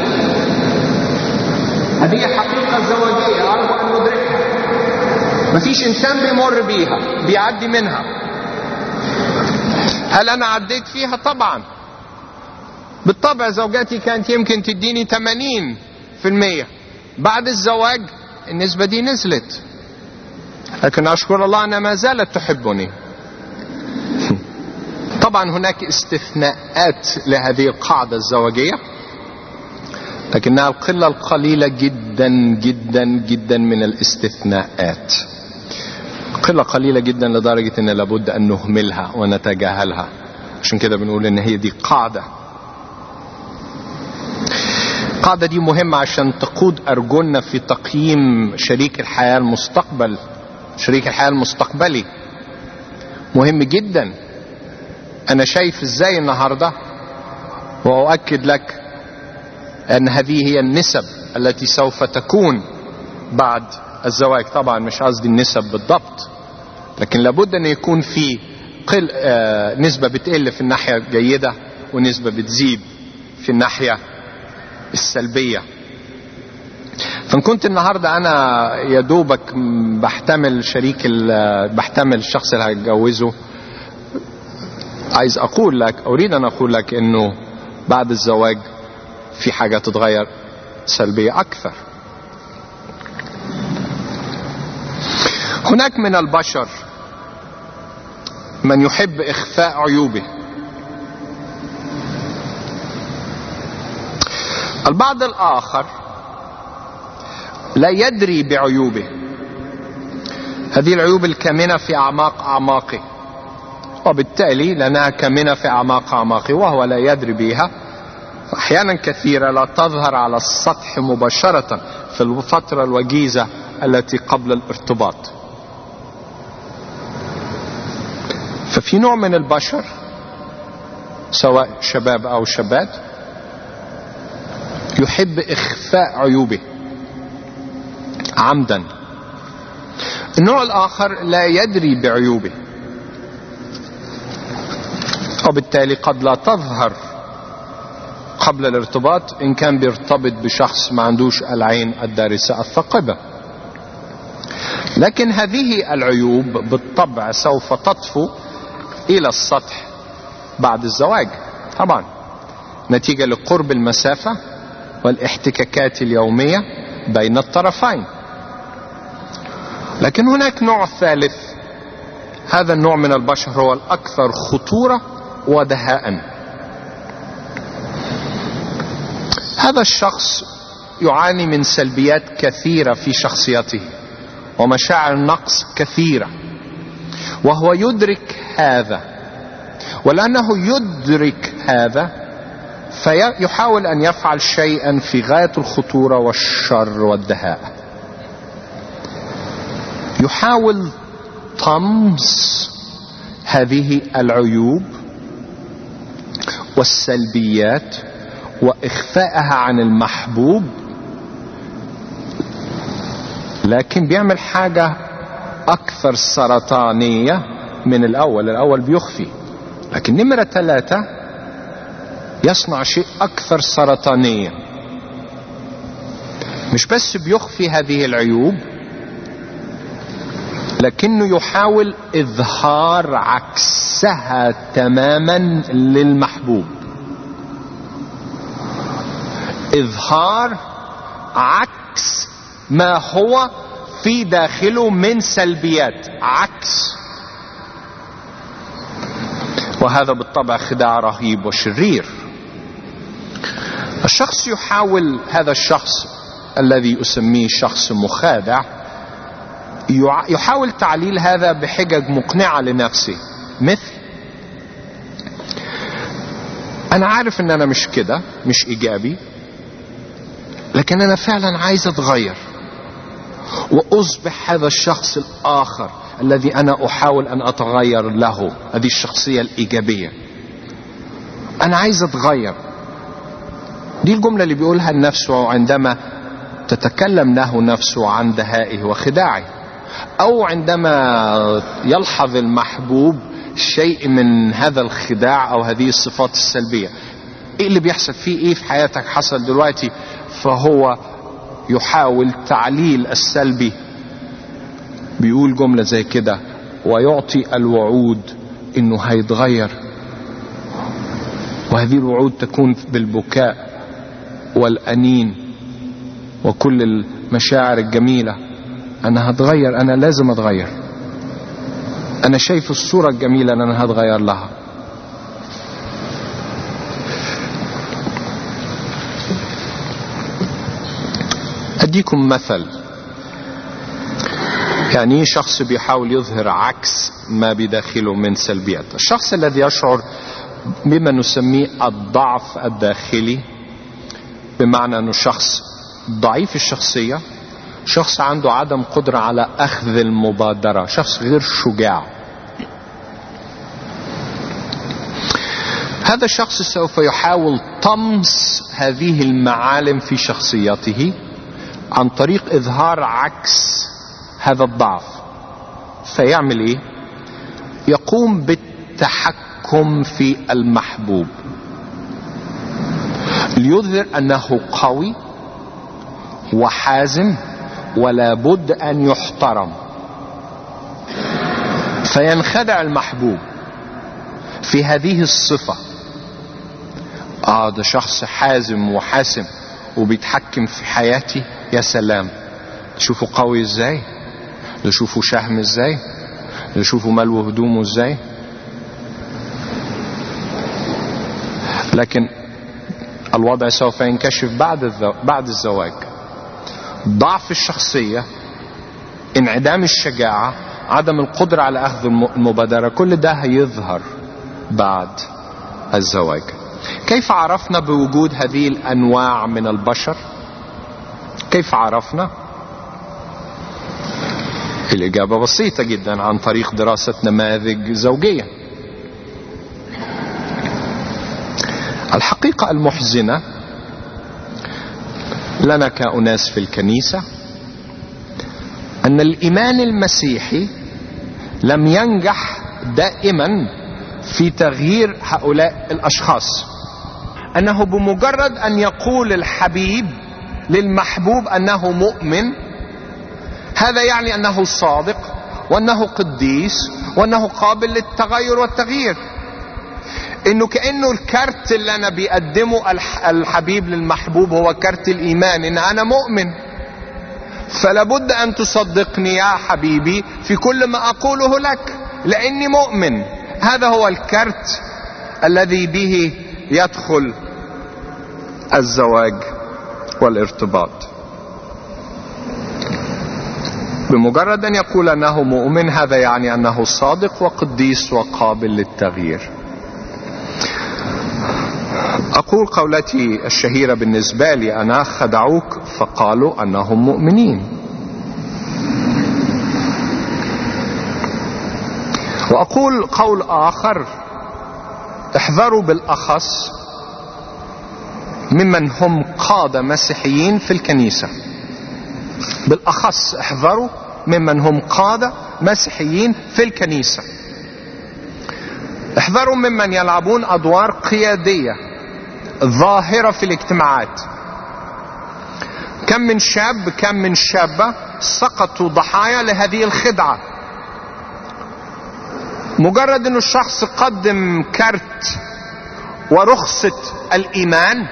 هذه حقيقة زواجية أرجو أن ندركها. مفيش إنسان بيمر بيها، بيعدي منها. هل أنا عديت فيها؟ طبعا. بالطبع زوجتي كانت يمكن تديني ثمانين في المية، بعد الزواج النسبة دي نزلت، لكن أشكر الله أنها ما زالت تحبني. طبعا هناك استثناءات لهذه القاعدة الزواجية، لكنها القلة القليلة جدا جدا جدا من الاستثناءات، قلة قليلة جدا لدرجة أن لابد أن نهملها ونتجاهلها. عشان كده بنقول أن هي دي قاعدة. القاعدة دي مهمة عشان تقود أرجلنا في تقييم شريك الحياة المستقبل، شريك الحياة المستقبلي مهم جدا. أنا شايف إزاي النهاردة، وأؤكد لك أن هذه هي النسب التي سوف تكون بعد الزواج. طبعا مش قصدي النسب بالضبط، لكن لابد أن يكون في قل آه نسبة بتقل في الناحية الجيدة ونسبة بتزيد في الناحية السلبية. فإن كنت النهاردة أنا يدوبك بحتمل شريك بحتمل الشخص اللي هتجوزه، عايز أقول لك أريد أن أقول لك إنه بعد الزواج في حاجة تتغير سلبية أكثر. هناك من البشر من يحب إخفاء عيوبه. البعض الآخر لا يدري بعيوبه، هذه العيوب الكامنة في أعماق أعماقه، وبالتالي لأنها كامنة في أعماق أعماقه وهو لا يدري بها، أحيانا كثيرة لا تظهر على السطح مباشرة في الفترة الوجيزة التي قبل الارتباط. ففي نوع من البشر سواء شباب أو شابات يحب إخفاء عيوبه عمدا. النوع الآخر لا يدري بعيوبه، وبالتالي قد لا تظهر قبل الارتباط إن كان بيرتبط بشخص ما عندوش العين الدارسة الثاقبة. لكن هذه العيوب بالطبع سوف تطفو إلى السطح بعد الزواج، طبعا نتيجة لقرب المسافة والاحتكاكات اليومية بين الطرفين. لكن هناك نوع ثالث، هذا النوع من البشر هو الأكثر خطورة ودهاء. هذا الشخص يعاني من سلبيات كثيرة في شخصيته ومشاعر نقص كثيرة، وهو يدرك هذا، ولأنه يدرك هذا فيحاول أن يفعل شيئا في غاية الخطورة والشر والدهاء. يحاول طمس هذه العيوب والسلبيات وإخفاءها عن المحبوب، لكن بيعمل حاجة أكثر سرطانية من الأول. الأول بيخفي، لكن نمرة ثلاثة يصنع شيء أكثر سرطانية. مش بس بيخفي هذه العيوب، لكنه يحاول إظهار عكسها تماما للمحبوب، إظهار عكس ما هو في داخله من سلبيات، عكس. وهذا بالطبع خداع رهيب وشرير. الشخص يحاول، هذا الشخص الذي أسميه شخص مخادع، يحاول تعليل هذا بحجج مقنعة لنفسه، مثل أنا عارف أن أنا مش كده، مش إيجابي، لكن أنا فعلا عايز أتغير وأصبح هذا الشخص الآخر الذي أنا أحاول أن أتغير له، هذه الشخصية الإيجابية. أنا عايز أتغير. دي الجملة اللي بيقولها لنفسه عندما تتكلم له نفسه عن دهائه وخداعه، أو عندما يلحظ المحبوب شيء من هذا الخداع أو هذه الصفات السلبية. إيه اللي بيحصل فيه؟ إيه في حياتك حصل دلوقتي؟ فهو يحاول تعليل السلبي، بيقول جملة زي كده ويعطي الوعود إنه هيتغير. وهذه الوعود تكون بالبكاء والأنين وكل المشاعر الجميلة. أنا هتغير، أنا لازم أتغير، أنا شايف الصورة الجميلة أن أنا هتغير لها. أديكم مثل، يعني شخص بيحاول يظهر عكس ما بداخله من سلبيات. الشخص الذي يشعر بما نسميه الضعف الداخلي، بمعنى أنه شخص ضعيف الشخصية، شخص عنده عدم قدرة على أخذ المبادرة، شخص غير شجاع. هذا الشخص سوف يحاول طمس هذه المعالم في شخصيته عن طريق إظهار عكس هذا الضعف. فيعمل إيه؟ يقوم بالتحكم في المحبوب ليظهر أنه قوي وحازم ولا بد أن يحترم. فينخدع المحبوب في هذه الصفة. آه ده شخص حازم وحاسم وبيتحكم في حياتي، يا سلام، تشوفوا قوي ازاي، تشوفوا شهم ازاي، تشوفوا ملو هدومه ازاي. لكن الوضع سوف ينكشف بعد الزو... بعد الزواج. ضعف الشخصية، انعدام الشجاعة، عدم القدرة على أخذ المبادرة، كل ده هيظهر بعد الزواج. كيف عرفنا بوجود هذه الأنواع من البشر؟ كيف عرفنا؟ الإجابة بسيطة جدا، عن طريق دراسة نماذج زوجية. الحقيقة المحزنة لنا كأناس في الكنيسة أن الإيمان المسيحي لم ينجح دائما في تغيير هؤلاء الأشخاص. أنه بمجرد أن يقول الحبيب للمحبوب أنه مؤمن، هذا يعني أنه صادق وأنه قديس وأنه قابل للتغير والتغيير. إنه كأنه الكارت اللي أنا بيقدمه الحبيب للمحبوب هو كارت الإيمان، إن أنا مؤمن، فلا بد أن تصدقني يا حبيبي في كل ما أقوله لك لأني مؤمن. هذا هو الكارت الذي به يدخل الزواج والارتباط. بمجرد أن يقول أنه مؤمن، هذا يعني أنه صادق وقديس وقابل للتغيير. أقول قولتي الشهيرة بالنسبة لي أنا: خدعوك فقالوا أنهم مؤمنين. وأقول قول آخر: احذروا بالأخص ممن هم قادة مسيحيين في الكنيسة. بالأخص احذروا ممن هم قادة مسيحيين في الكنيسة. احذروا ممن يلعبون أدوار قيادية ظاهرة في الاجتماعات. كم من شاب كم من شابة سقطوا ضحايا لهذه الخدعة. مجرد أن الشخص قدم كارت ورخصة الإيمان،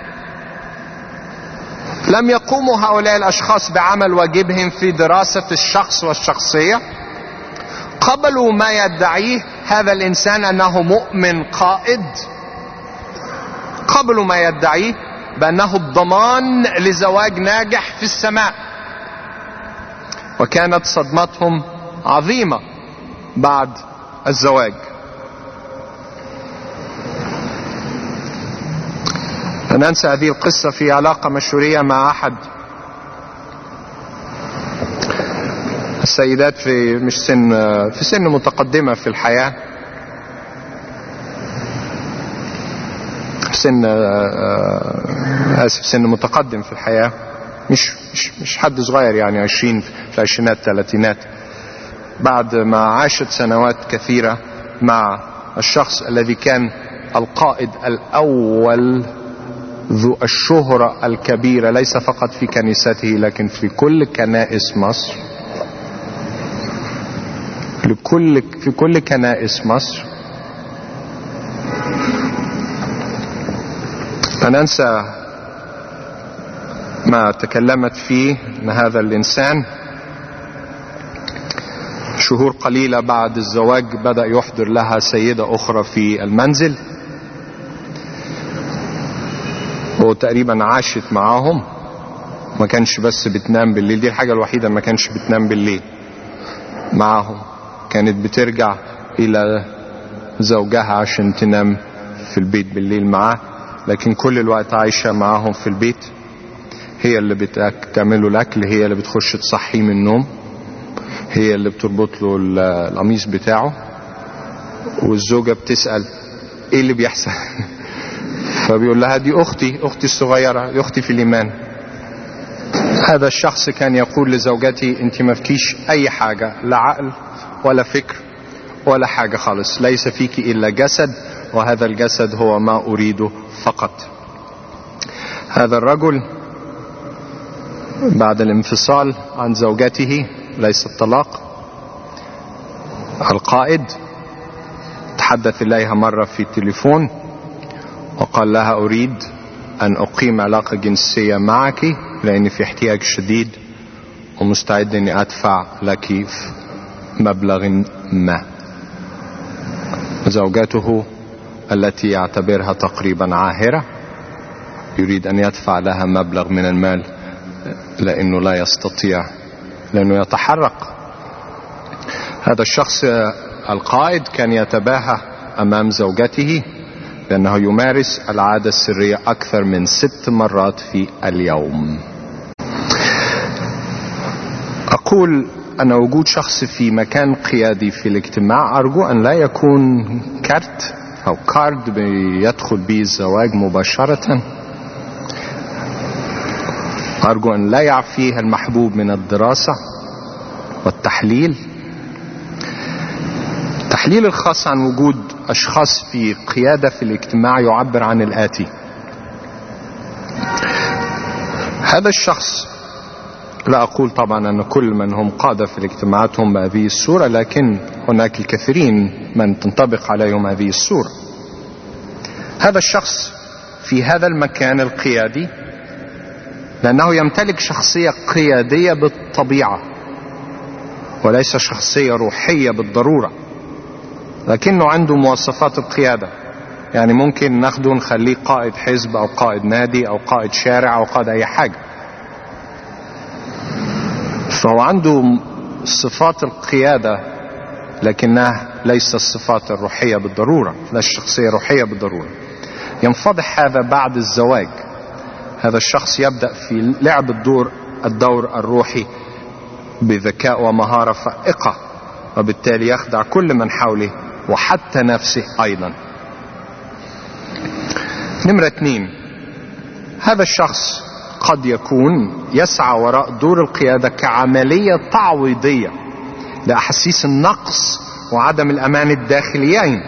لم يقوموا هؤلاء الأشخاص بعمل واجبهم في دراسة الشخص والشخصية. قبلوا ما يدعيه هذا الإنسان أنه مؤمن قائد، قبلوا ما يدعيه بأنه الضمان لزواج ناجح في السماء، وكانت صدمتهم عظيمة بعد الزواج. ننسى هذه القصة في علاقة مشهورية مع أحد السيدات في مش سن في سن متقدمة في الحياة، في سن آسف سن متقدم في الحياة، مش مش مش حد صغير، يعني عشرين في العشرينات ثلاثينات. بعد ما عاشت سنوات كثيرة مع الشخص الذي كان القائد الأول ذو الشهرة الكبيرة، ليس فقط في كنيسته لكن في كل كنائس مصر، لكل في كل كنائس مصر. لا ننسى ما تكلمت فيه أن هذا الإنسان شهور قليلة بعد الزواج بدأ يحضر لها سيدة أخرى في المنزل، وتقريبا عاشت معاهم. ما كانش بس بتنام بالليل، دي الحاجة الوحيدة ما كانش بتنام بالليل معاهم، كانت بترجع إلى زوجها عشان تنام في البيت بالليل معاه، لكن كل الوقت عايشة معاهم في البيت. هي اللي بتعمله الأكل، هي اللي بتخش تصحيه من النوم، هي اللي بتربط له القميص بتاعه، والزوجة بتسأل ايه اللي بيحصل فبيقول لها دي اختي اختي الصغيرة، اختي في الايمان. هذا الشخص كان يقول لزوجتي انت ما فيكيش اي حاجة، لا عقل ولا فكر ولا حاجة خالص، ليس فيك الا جسد، وهذا الجسد هو ما اريده فقط. هذا الرجل بعد الانفصال عن زوجته، ليس الطلاق، القائد تحدث إليها مرة في التليفون وقال لها أريد أن أقيم علاقة جنسية معك لأني في احتياج شديد ومستعد أني أدفع لك مبلغ ما. زوجته التي يعتبرها تقريبا عاهرة يريد أن يدفع لها مبلغ من المال لأنه لا يستطيع، لأنه يتحرك. هذا الشخص القائد كان يتباهى أمام زوجته لأنه يمارس العادة السرية أكثر من ست مرات في اليوم. أقول أن وجود شخص في مكان قيادي في الاجتماع أرجو أن لا يكون كارت أو كارد بيدخل به الزواج مباشرة. أرجو أن لا يعفيه المحبوب من الدراسة والتحليل. التحليل الخاص عن وجود أشخاص في قيادة في الاجتماع يعبر عن الآتي: هذا الشخص، لا أقول طبعا أن كل من هم قادة في الاجتماعات هم بهذه الصورة، لكن هناك الكثيرين من تنطبق عليهم هذه الصورة. هذا الشخص في هذا المكان القيادي لأنه يمتلك شخصية قيادية بالطبيعة وليس شخصية روحية بالضرورة، لكنه عنده مواصفات القيادة. يعني ممكن ناخده نخليه قائد حزب أو قائد نادي أو قائد شارع أو قائد أي حاجة، فهو عنده صفات القيادة لكنها ليس الصفات الروحية بالضرورة، لا الشخصية روحية بالضرورة. ينفضح هذا بعد الزواج. هذا الشخص يبدأ في لعب الدور الدور الروحي بذكاء ومهارة فائقة، وبالتالي يخدع كل من حوله وحتى نفسه أيضا. نمرة اثنين، هذا الشخص قد يكون يسعى وراء دور القيادة كعملية تعويضية لأحاسيس النقص وعدم الأمان الداخليين،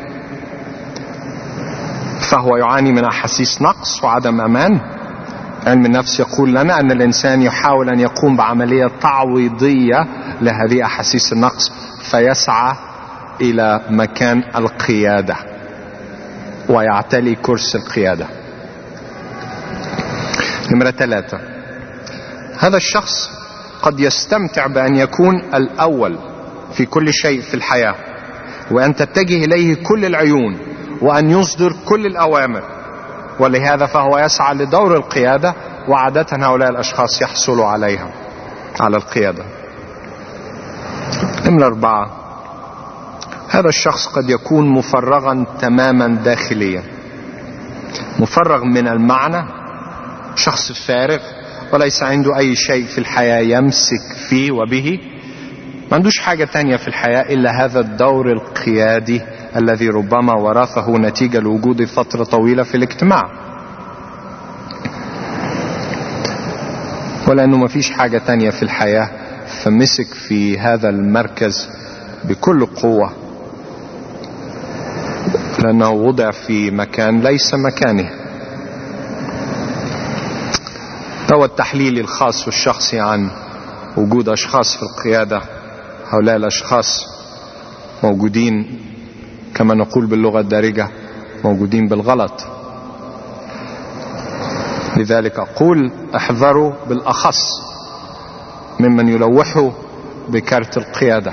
فهو يعاني من أحاسيس نقص وعدم أمان. علم النفس يقول لنا أن الإنسان يحاول أن يقوم بعملية تعويضية لهذه أحاسيس النقص، فيسعى إلى مكان القيادة ويعتلي كرسي القيادة. نمرة ثلاثة، هذا الشخص قد يستمتع بأن يكون الأول في كل شيء في الحياة، وأن تتجه إليه كل العيون، وأن يصدر كل الأوامر، ولهذا فهو يسعى لدور القيادة، وعادة هؤلاء الأشخاص يحصلوا عليها على القيادة. نمرة أربعة، هذا الشخص قد يكون مفرغا تماما داخليا، مفرغ من المعنى، شخص فارغ وليس عنده أي شيء في الحياة يمسك فيه وبه، ما عندوش حاجة تانية في الحياة إلا هذا الدور القيادي الذي ربما ورثه نتيجة لوجود فترة طويلة في الاجتماع، ولأنه ما فيش حاجة تانية في الحياة فمسك في هذا المركز بكل قوة، لأنه وضع في مكان ليس مكانه. هو التحليل الخاص والشخصي عن وجود أشخاص في القيادة. هؤلاء الأشخاص موجودين كما نقول باللغة الدارجة موجودين بالغلط، لذلك أقول احذروا بالأخص ممن يلوحوا بكارت القيادة.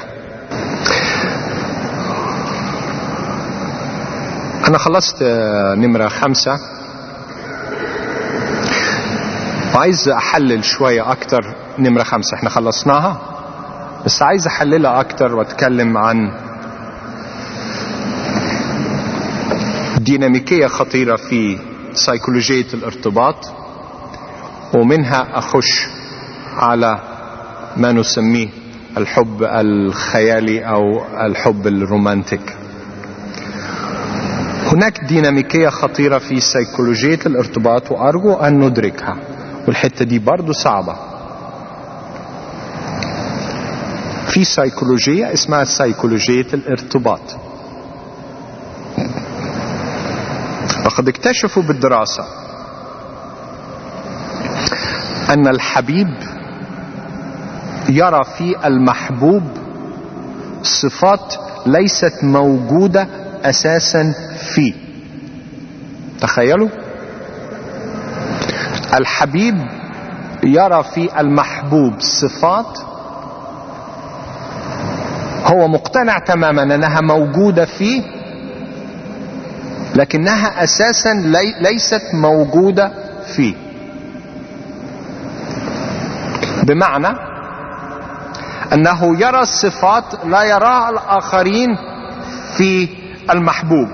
أنا خلصت نمرة خمسة وعايز أحلل شوية أكتر. نمرة خمسة احنا خلصناها، بس عايز أحللها أكتر وأتكلم عن ديناميكية خطيرة في سيكولوجية الارتباط، ومنها أخش على ما نسميه الحب الخيالي أو الحب الرومانتيك. هناك ديناميكية خطيرة في سيكولوجية الارتباط وأرجو أن ندركها، والحتة دي برضو صعبة. في سيكولوجية اسمها سيكولوجية الارتباط، وقد اكتشفوا بالدراسة أن الحبيب يرى في المحبوب صفات ليست موجودة أساسا فيه. تخيلوا، الحبيب يرى في المحبوب صفات هو مقتنع تماما أنها موجودة فيه، لكنها أساسا لي ليست موجودة فيه. بمعنى أنه يرى الصفات لا يراها الآخرين في المحبوب،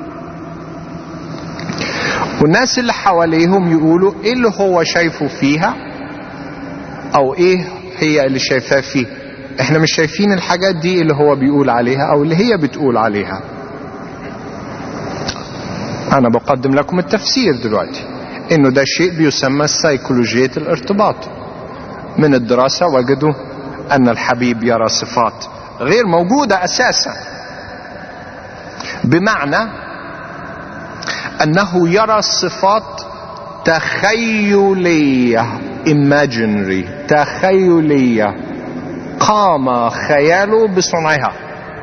والناس اللي حواليهم يقولوا إيه اللي هو شايفه فيها، أو إيه هي اللي شايفاه فيه. إحنا مش شايفين الحاجات دي اللي هو بيقول عليها أو اللي هي بتقول عليها. أنا بقدم لكم التفسير دلوقتي، إنه ده شيء بيسمى سيكولوجية الارتباط. من الدراسة وجدوا أن الحبيب يرى صفات غير موجودة أساسا، بمعنى أنه يرى صفات تخيلية imaginary تخيلية قام خياله بصنعها.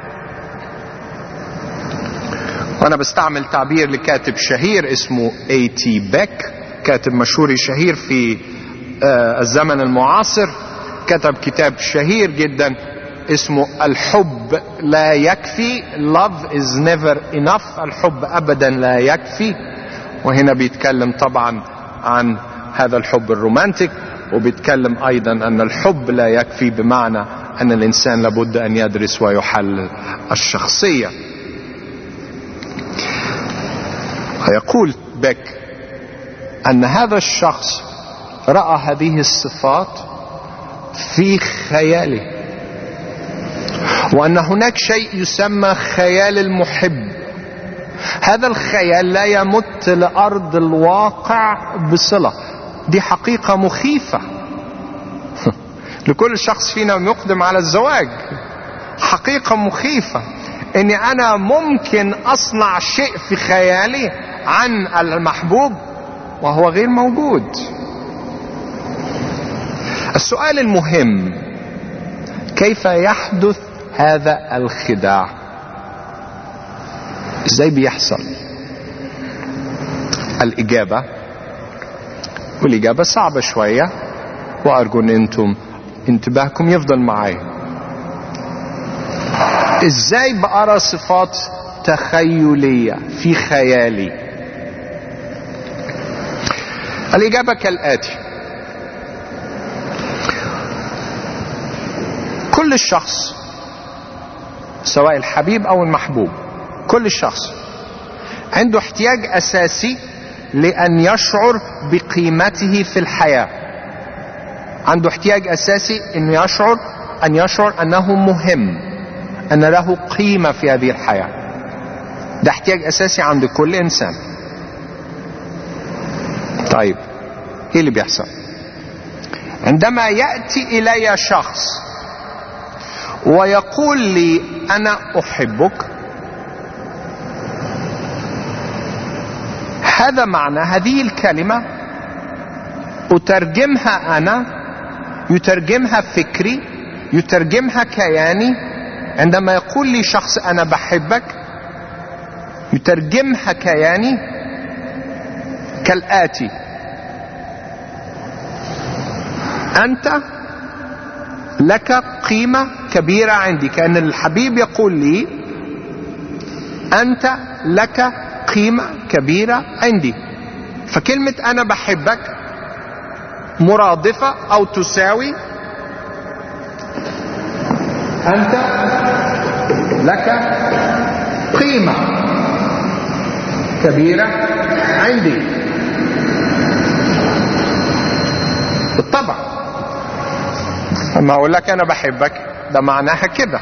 وأنا بستعمل تعبير لكاتب شهير اسمه اي تي بيك، كاتب مشهور شهير في الزمن المعاصر. كتب كتاب شهير جدا اسمه الحب لا يكفي، Love is never enough، الحب أبدا لا يكفي. وهنا بيتكلم طبعا عن هذا الحب الرومانتيك، وبيتكلم أيضا أن الحب لا يكفي بمعنى أن الإنسان لابد أن يدرس ويحلل الشخصية. ويقول بيك أن هذا الشخص رأى هذه الصفات في خياله، وأن هناك شيء يسمى خيال المحب. هذا الخيال لا يمت لأرض الواقع بصلة. دي حقيقة مخيفة لكل شخص فينا يقدم على الزواج. حقيقة مخيفة اني انا ممكن اصنع شيء في خيالي عن المحبوب وهو غير موجود. السؤال المهم، كيف يحدث هذا الخداع؟ ازاي بيحصل؟ الإجابة، والإجابة صعبة شوية، وأرجو أن أنتم انتباهكم يفضل معي. ازاي بأرى صفات تخيلية في خيالي؟ الإجابة كالآتي: كل الشخص سواء الحبيب أو المحبوب، كل الشخص عنده احتياج أساسي لأن يشعر بقيمته في الحياة. عنده احتياج أساسي أن يشعر أن يشعر أنه مهم، أن له قيمة في هذه الحياة. ده احتياج أساسي عند كل إنسان. طيب إيه اللي بيحصل؟ عندما يأتي إلي شخص ويقول لي أنا أحبك، هذا معنى هذه الكلمة أترجمها أنا، يترجمها فكري، يترجمها كياني. عندما يقول لي شخص أنا بحبك، يترجمها كياني كالآتي: أنت لك قيمة كبيرة عندي، كأن الحبيب يقول لي أنت لك قيمة كبيرة عندي. فكلمة أنا بحبك مرادفة أو تساوي أنت لك قيمة كبيرة عندي. بالطبع لما أقول لك أنا بحبك ده معناها كده.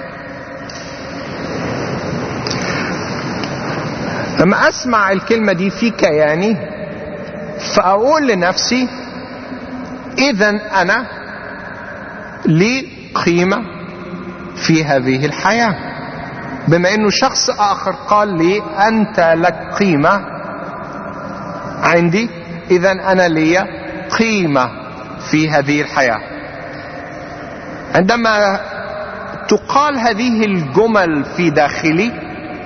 لما أسمع الكلمة دي في كياني فأقول لنفسي إذن أنا لي قيمة في هذه الحياة، بما أنه شخص آخر قال لي أنت لك قيمة عندي، إذن أنا لي قيمة في هذه الحياة. عندما تقال هذه الجمل في داخلي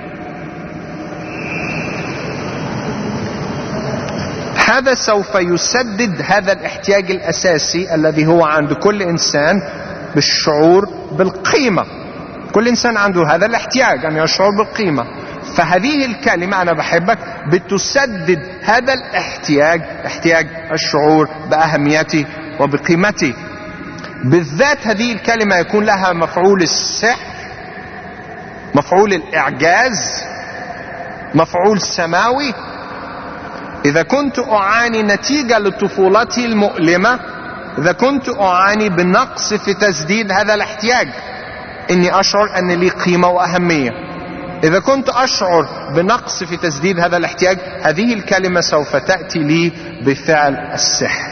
هذا سوف يسدد هذا الاحتياج الأساسي الذي هو عند كل إنسان بالشعور بالقيمة. كل إنسان عنده هذا الاحتياج أن يشعر بالقيمة، فهذه الكلمة أنا بحبك بتسدد هذا الاحتياج، احتياج الشعور بأهميتي وبقيمتي. بالذات هذه الكلمة يكون لها مفعول السحر، مفعول الإعجاز، مفعول سماوي. إذا كنت أعاني نتيجة لطفولتي المؤلمة، إذا كنت أعاني بنقص في تسديد هذا الاحتياج إني أشعر أن لي قيمة وأهمية، إذا كنت أشعر بنقص في تسديد هذا الاحتياج، هذه الكلمة سوف تأتي لي بفعل السحر.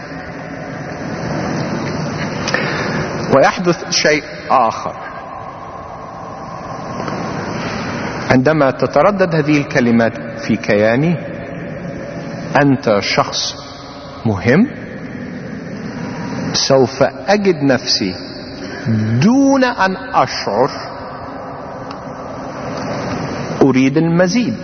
ويحدث شيء آخر عندما تتردد هذه الكلمات في كياني: أنت شخص مهم. سوف أجد نفسي دون أن أشعر أريد المزيد،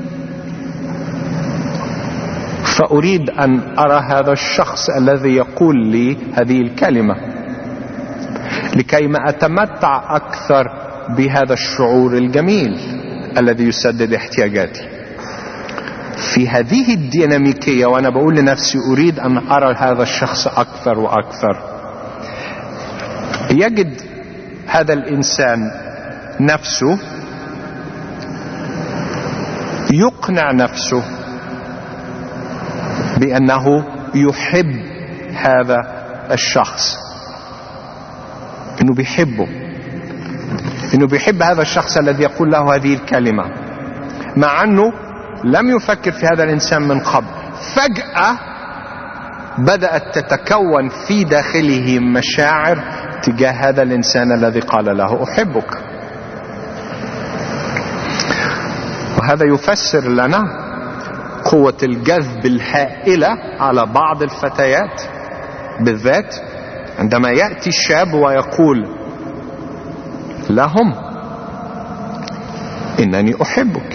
فأريد أن أرى هذا الشخص الذي يقول لي هذه الكلمة لكي ما أتمتع أكثر بهذا الشعور الجميل الذي يسدد احتياجاتي. في هذه الديناميكية وأنا بقول لنفسي أريد أن أرى هذا الشخص أكثر وأكثر، يجد هذا الإنسان نفسه يقنع نفسه بأنه يحب هذا الشخص، إنه بيحبه، إنه بيحب هذا الشخص الذي يقول له هذه الكلمة، مع أنه لم يفكر في هذا الإنسان من قبل. فجأة بدأت تتكون في داخله مشاعر تجاه هذا الإنسان الذي قال له أحبك. وهذا يفسر لنا قوة الجذب الهائلة على بعض الفتيات بالذات، عندما يأتي الشاب ويقول لهم إنني أحبك.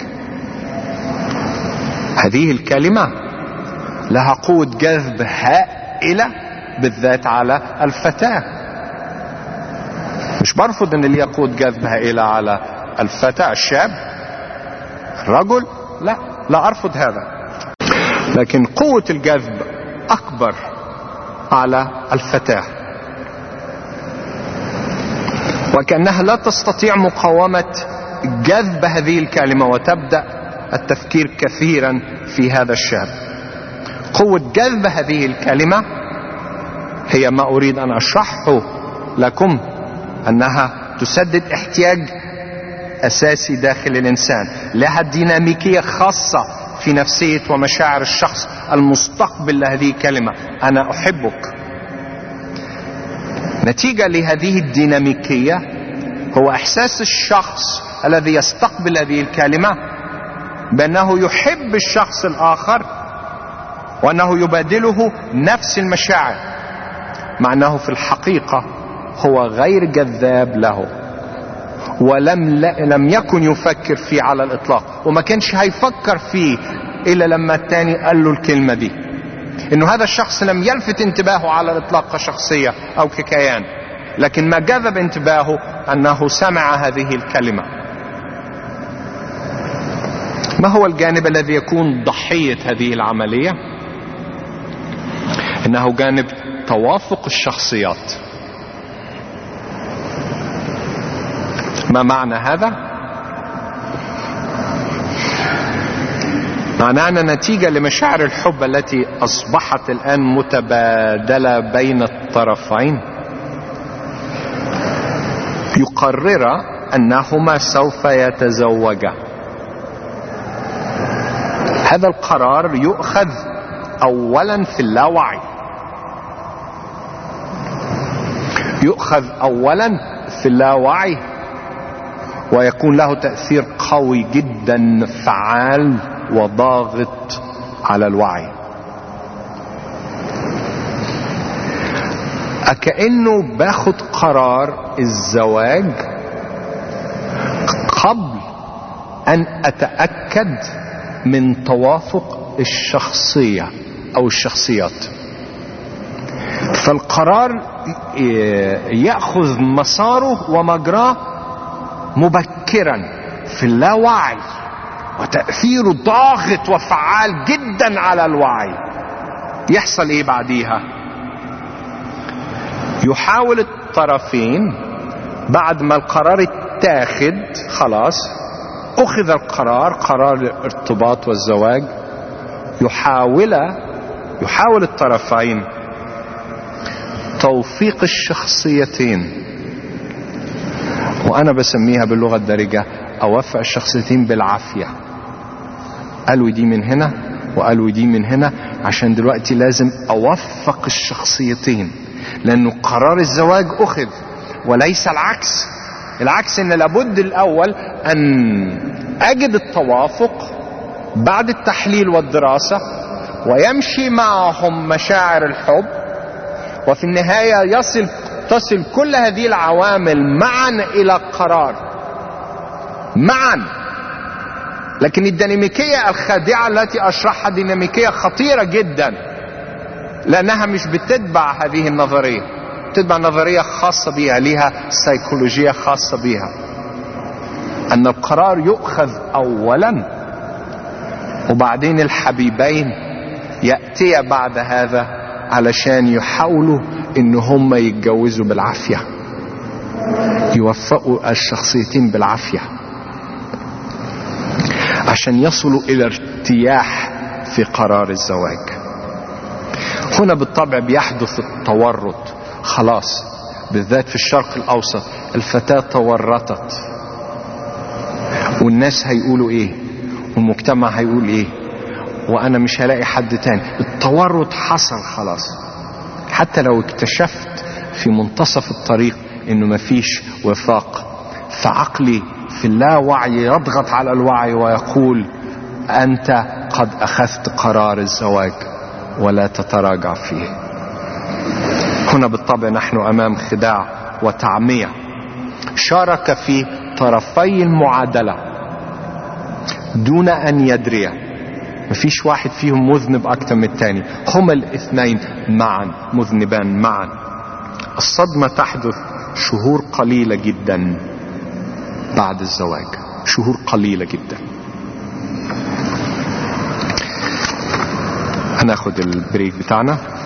هذه الكلمة لها قوة جذب هائلة بالذات على الفتاة. مش برفض ان ليها قوة جذب هائلة على الفتاة الشاب الرجل، لا لا أرفض هذا، لكن قوة الجذب أكبر على الفتاة، وكأنها لا تستطيع مقاومة جذب هذه الكلمة، وتبدأ التفكير كثيرا في هذا الشاب. قوة جذب هذه الكلمة هي ما أريد أن أشرحه لكم، أنها تسدد احتياج أساسي داخل الإنسان، لها ديناميكية خاصة في نفسية ومشاعر الشخص المستقبل لهذه الكلمة: أنا أحبك. نتيجة لهذه الديناميكية هو إحساس الشخص الذي يستقبل هذه الكلمة بأنه يحب الشخص الآخر، وأنه يبادله نفس المشاعر، مع أنه في الحقيقة هو غير جذاب له، ولم لم يكن يفكر فيه على الإطلاق، وما كانش هيفكر فيه إلا لما التاني قال له الكلمة دي. انه هذا الشخص لم يلفت انتباهه على الاطلاق كشخصية او ككيان، لكن ما جذب انتباهه انه سمع هذه الكلمة. ما هو الجانب الذي يكون ضحية هذه العملية؟ انه جانب توافق الشخصيات. ما معنى هذا؟ معناه أن نتيجة لمشاعر الحب التي أصبحت الآن متبادلة بين الطرفين، يقرر أنهما سوف يتزوجا. هذا القرار يؤخذ أولا في اللاوعي، يؤخذ أولا في اللاوعي ويكون له تأثير قوي جدا فعال وضاغط على الوعي. أكأنه باخد قرار الزواج قبل أن أتأكد من توافق الشخصية أو الشخصيات. فالقرار يأخذ مساره ومجراه مبكرا في اللاوعي، وتأثيره ضاغط وفعال جدا على الوعي. يحصل ايه بعديها؟ يحاول الطرفين بعد ما القرار اتاخد، خلاص اخذ القرار، قرار الارتباط والزواج، يحاول يحاول الطرفين توفيق الشخصيتين. وانا بسميها باللغة الدارجة اوفق الشخصيتين بالعافية. قالوا دي من هنا وقالوا دي من هنا، عشان دلوقتي لازم اوفق الشخصيتين، لانه قرار الزواج اخذ وليس العكس. العكس ان لابد الاول ان اجد التوافق بعد التحليل والدراسة، ويمشي معهم مشاعر الحب، وفي النهاية يصل تصل كل هذه العوامل معا الى قرار معا. لكن الديناميكية الخادعة التي اشرحها ديناميكية خطيرة جدا، لانها مش بتتبع هذه النظرية، بتتبع نظرية خاصة بها، لها سيكولوجية خاصة بها. ان القرار يؤخذ اولا وبعدين الحبيبين يأتي بعد هذا علشان يحاولوا ان هم يتجوزوا بالعافية، يوفقوا الشخصيتين بالعافية عشان يصلوا الى ارتياح في قرار الزواج. هنا بالطبع بيحدث التورط، خلاص بالذات في الشرق الاوسط الفتاة تورطت، والناس هيقولوا ايه والمجتمع هيقول ايه، وانا مش هلاقي حد تاني. التورط حصل خلاص. حتى لو اكتشفت في منتصف الطريق انه مفيش وفاق، فعقلي في اللاوعي يضغط على الوعي ويقول انت قد اخذت قرار الزواج ولا تتراجع فيه. هنا بالطبع نحن امام خداع وتعمية. شارك في طرفي المعادلة دون ان يدري، مفيش واحد فيهم مذنب اكتر من الثاني، هما الاثنين معا مذنبان معا. الصدمة تحدث شهور قليلة جدا بعد الزواج، شهور قليلة جدا. هناخد البريك بتاعنا.